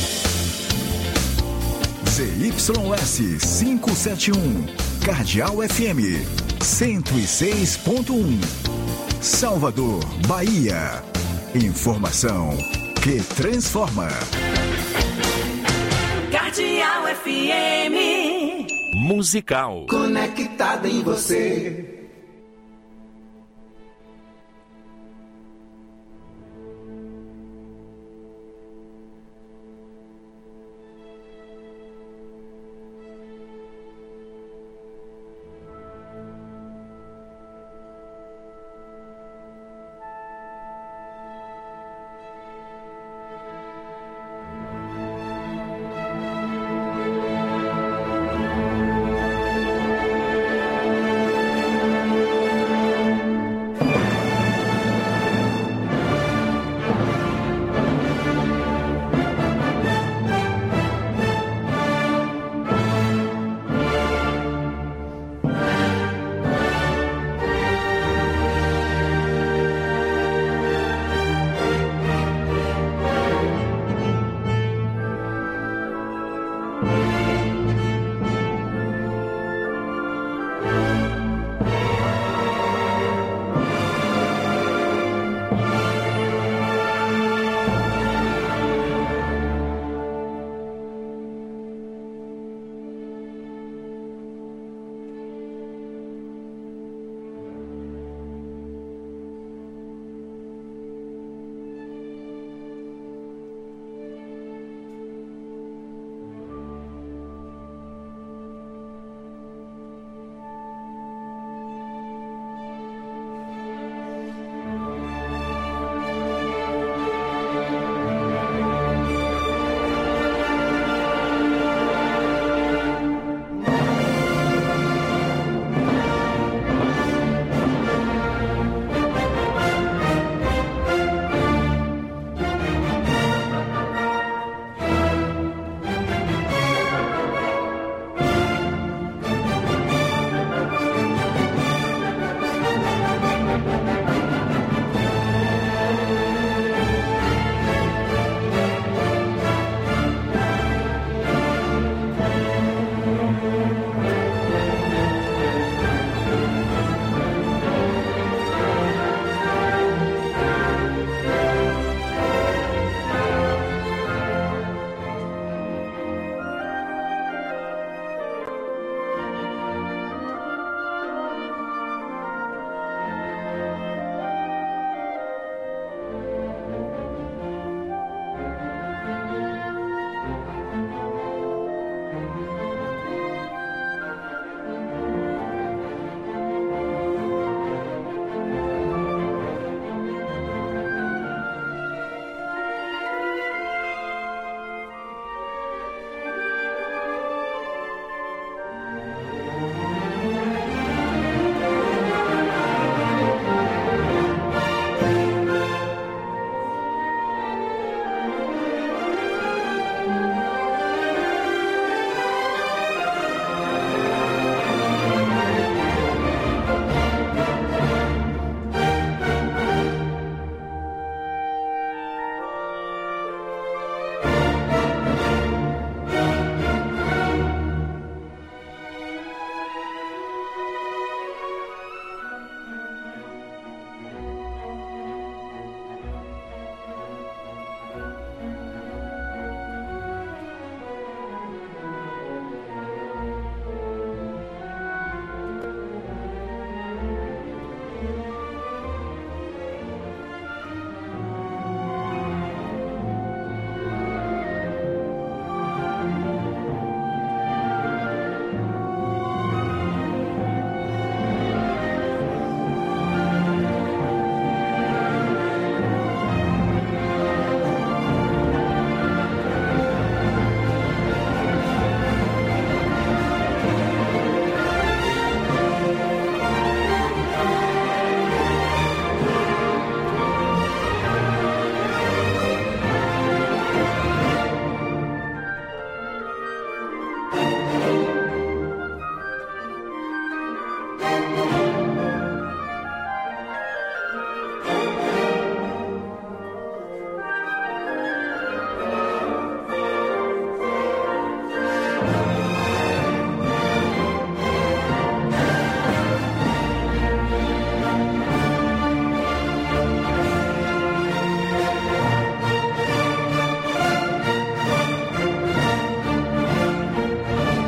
Z Y S quinhentos e setenta e um, Cardeal F M, cento e seis ponto um. Salvador, Bahia. Informação que transforma. Cardeal F M. Musical. Conectada em você. Música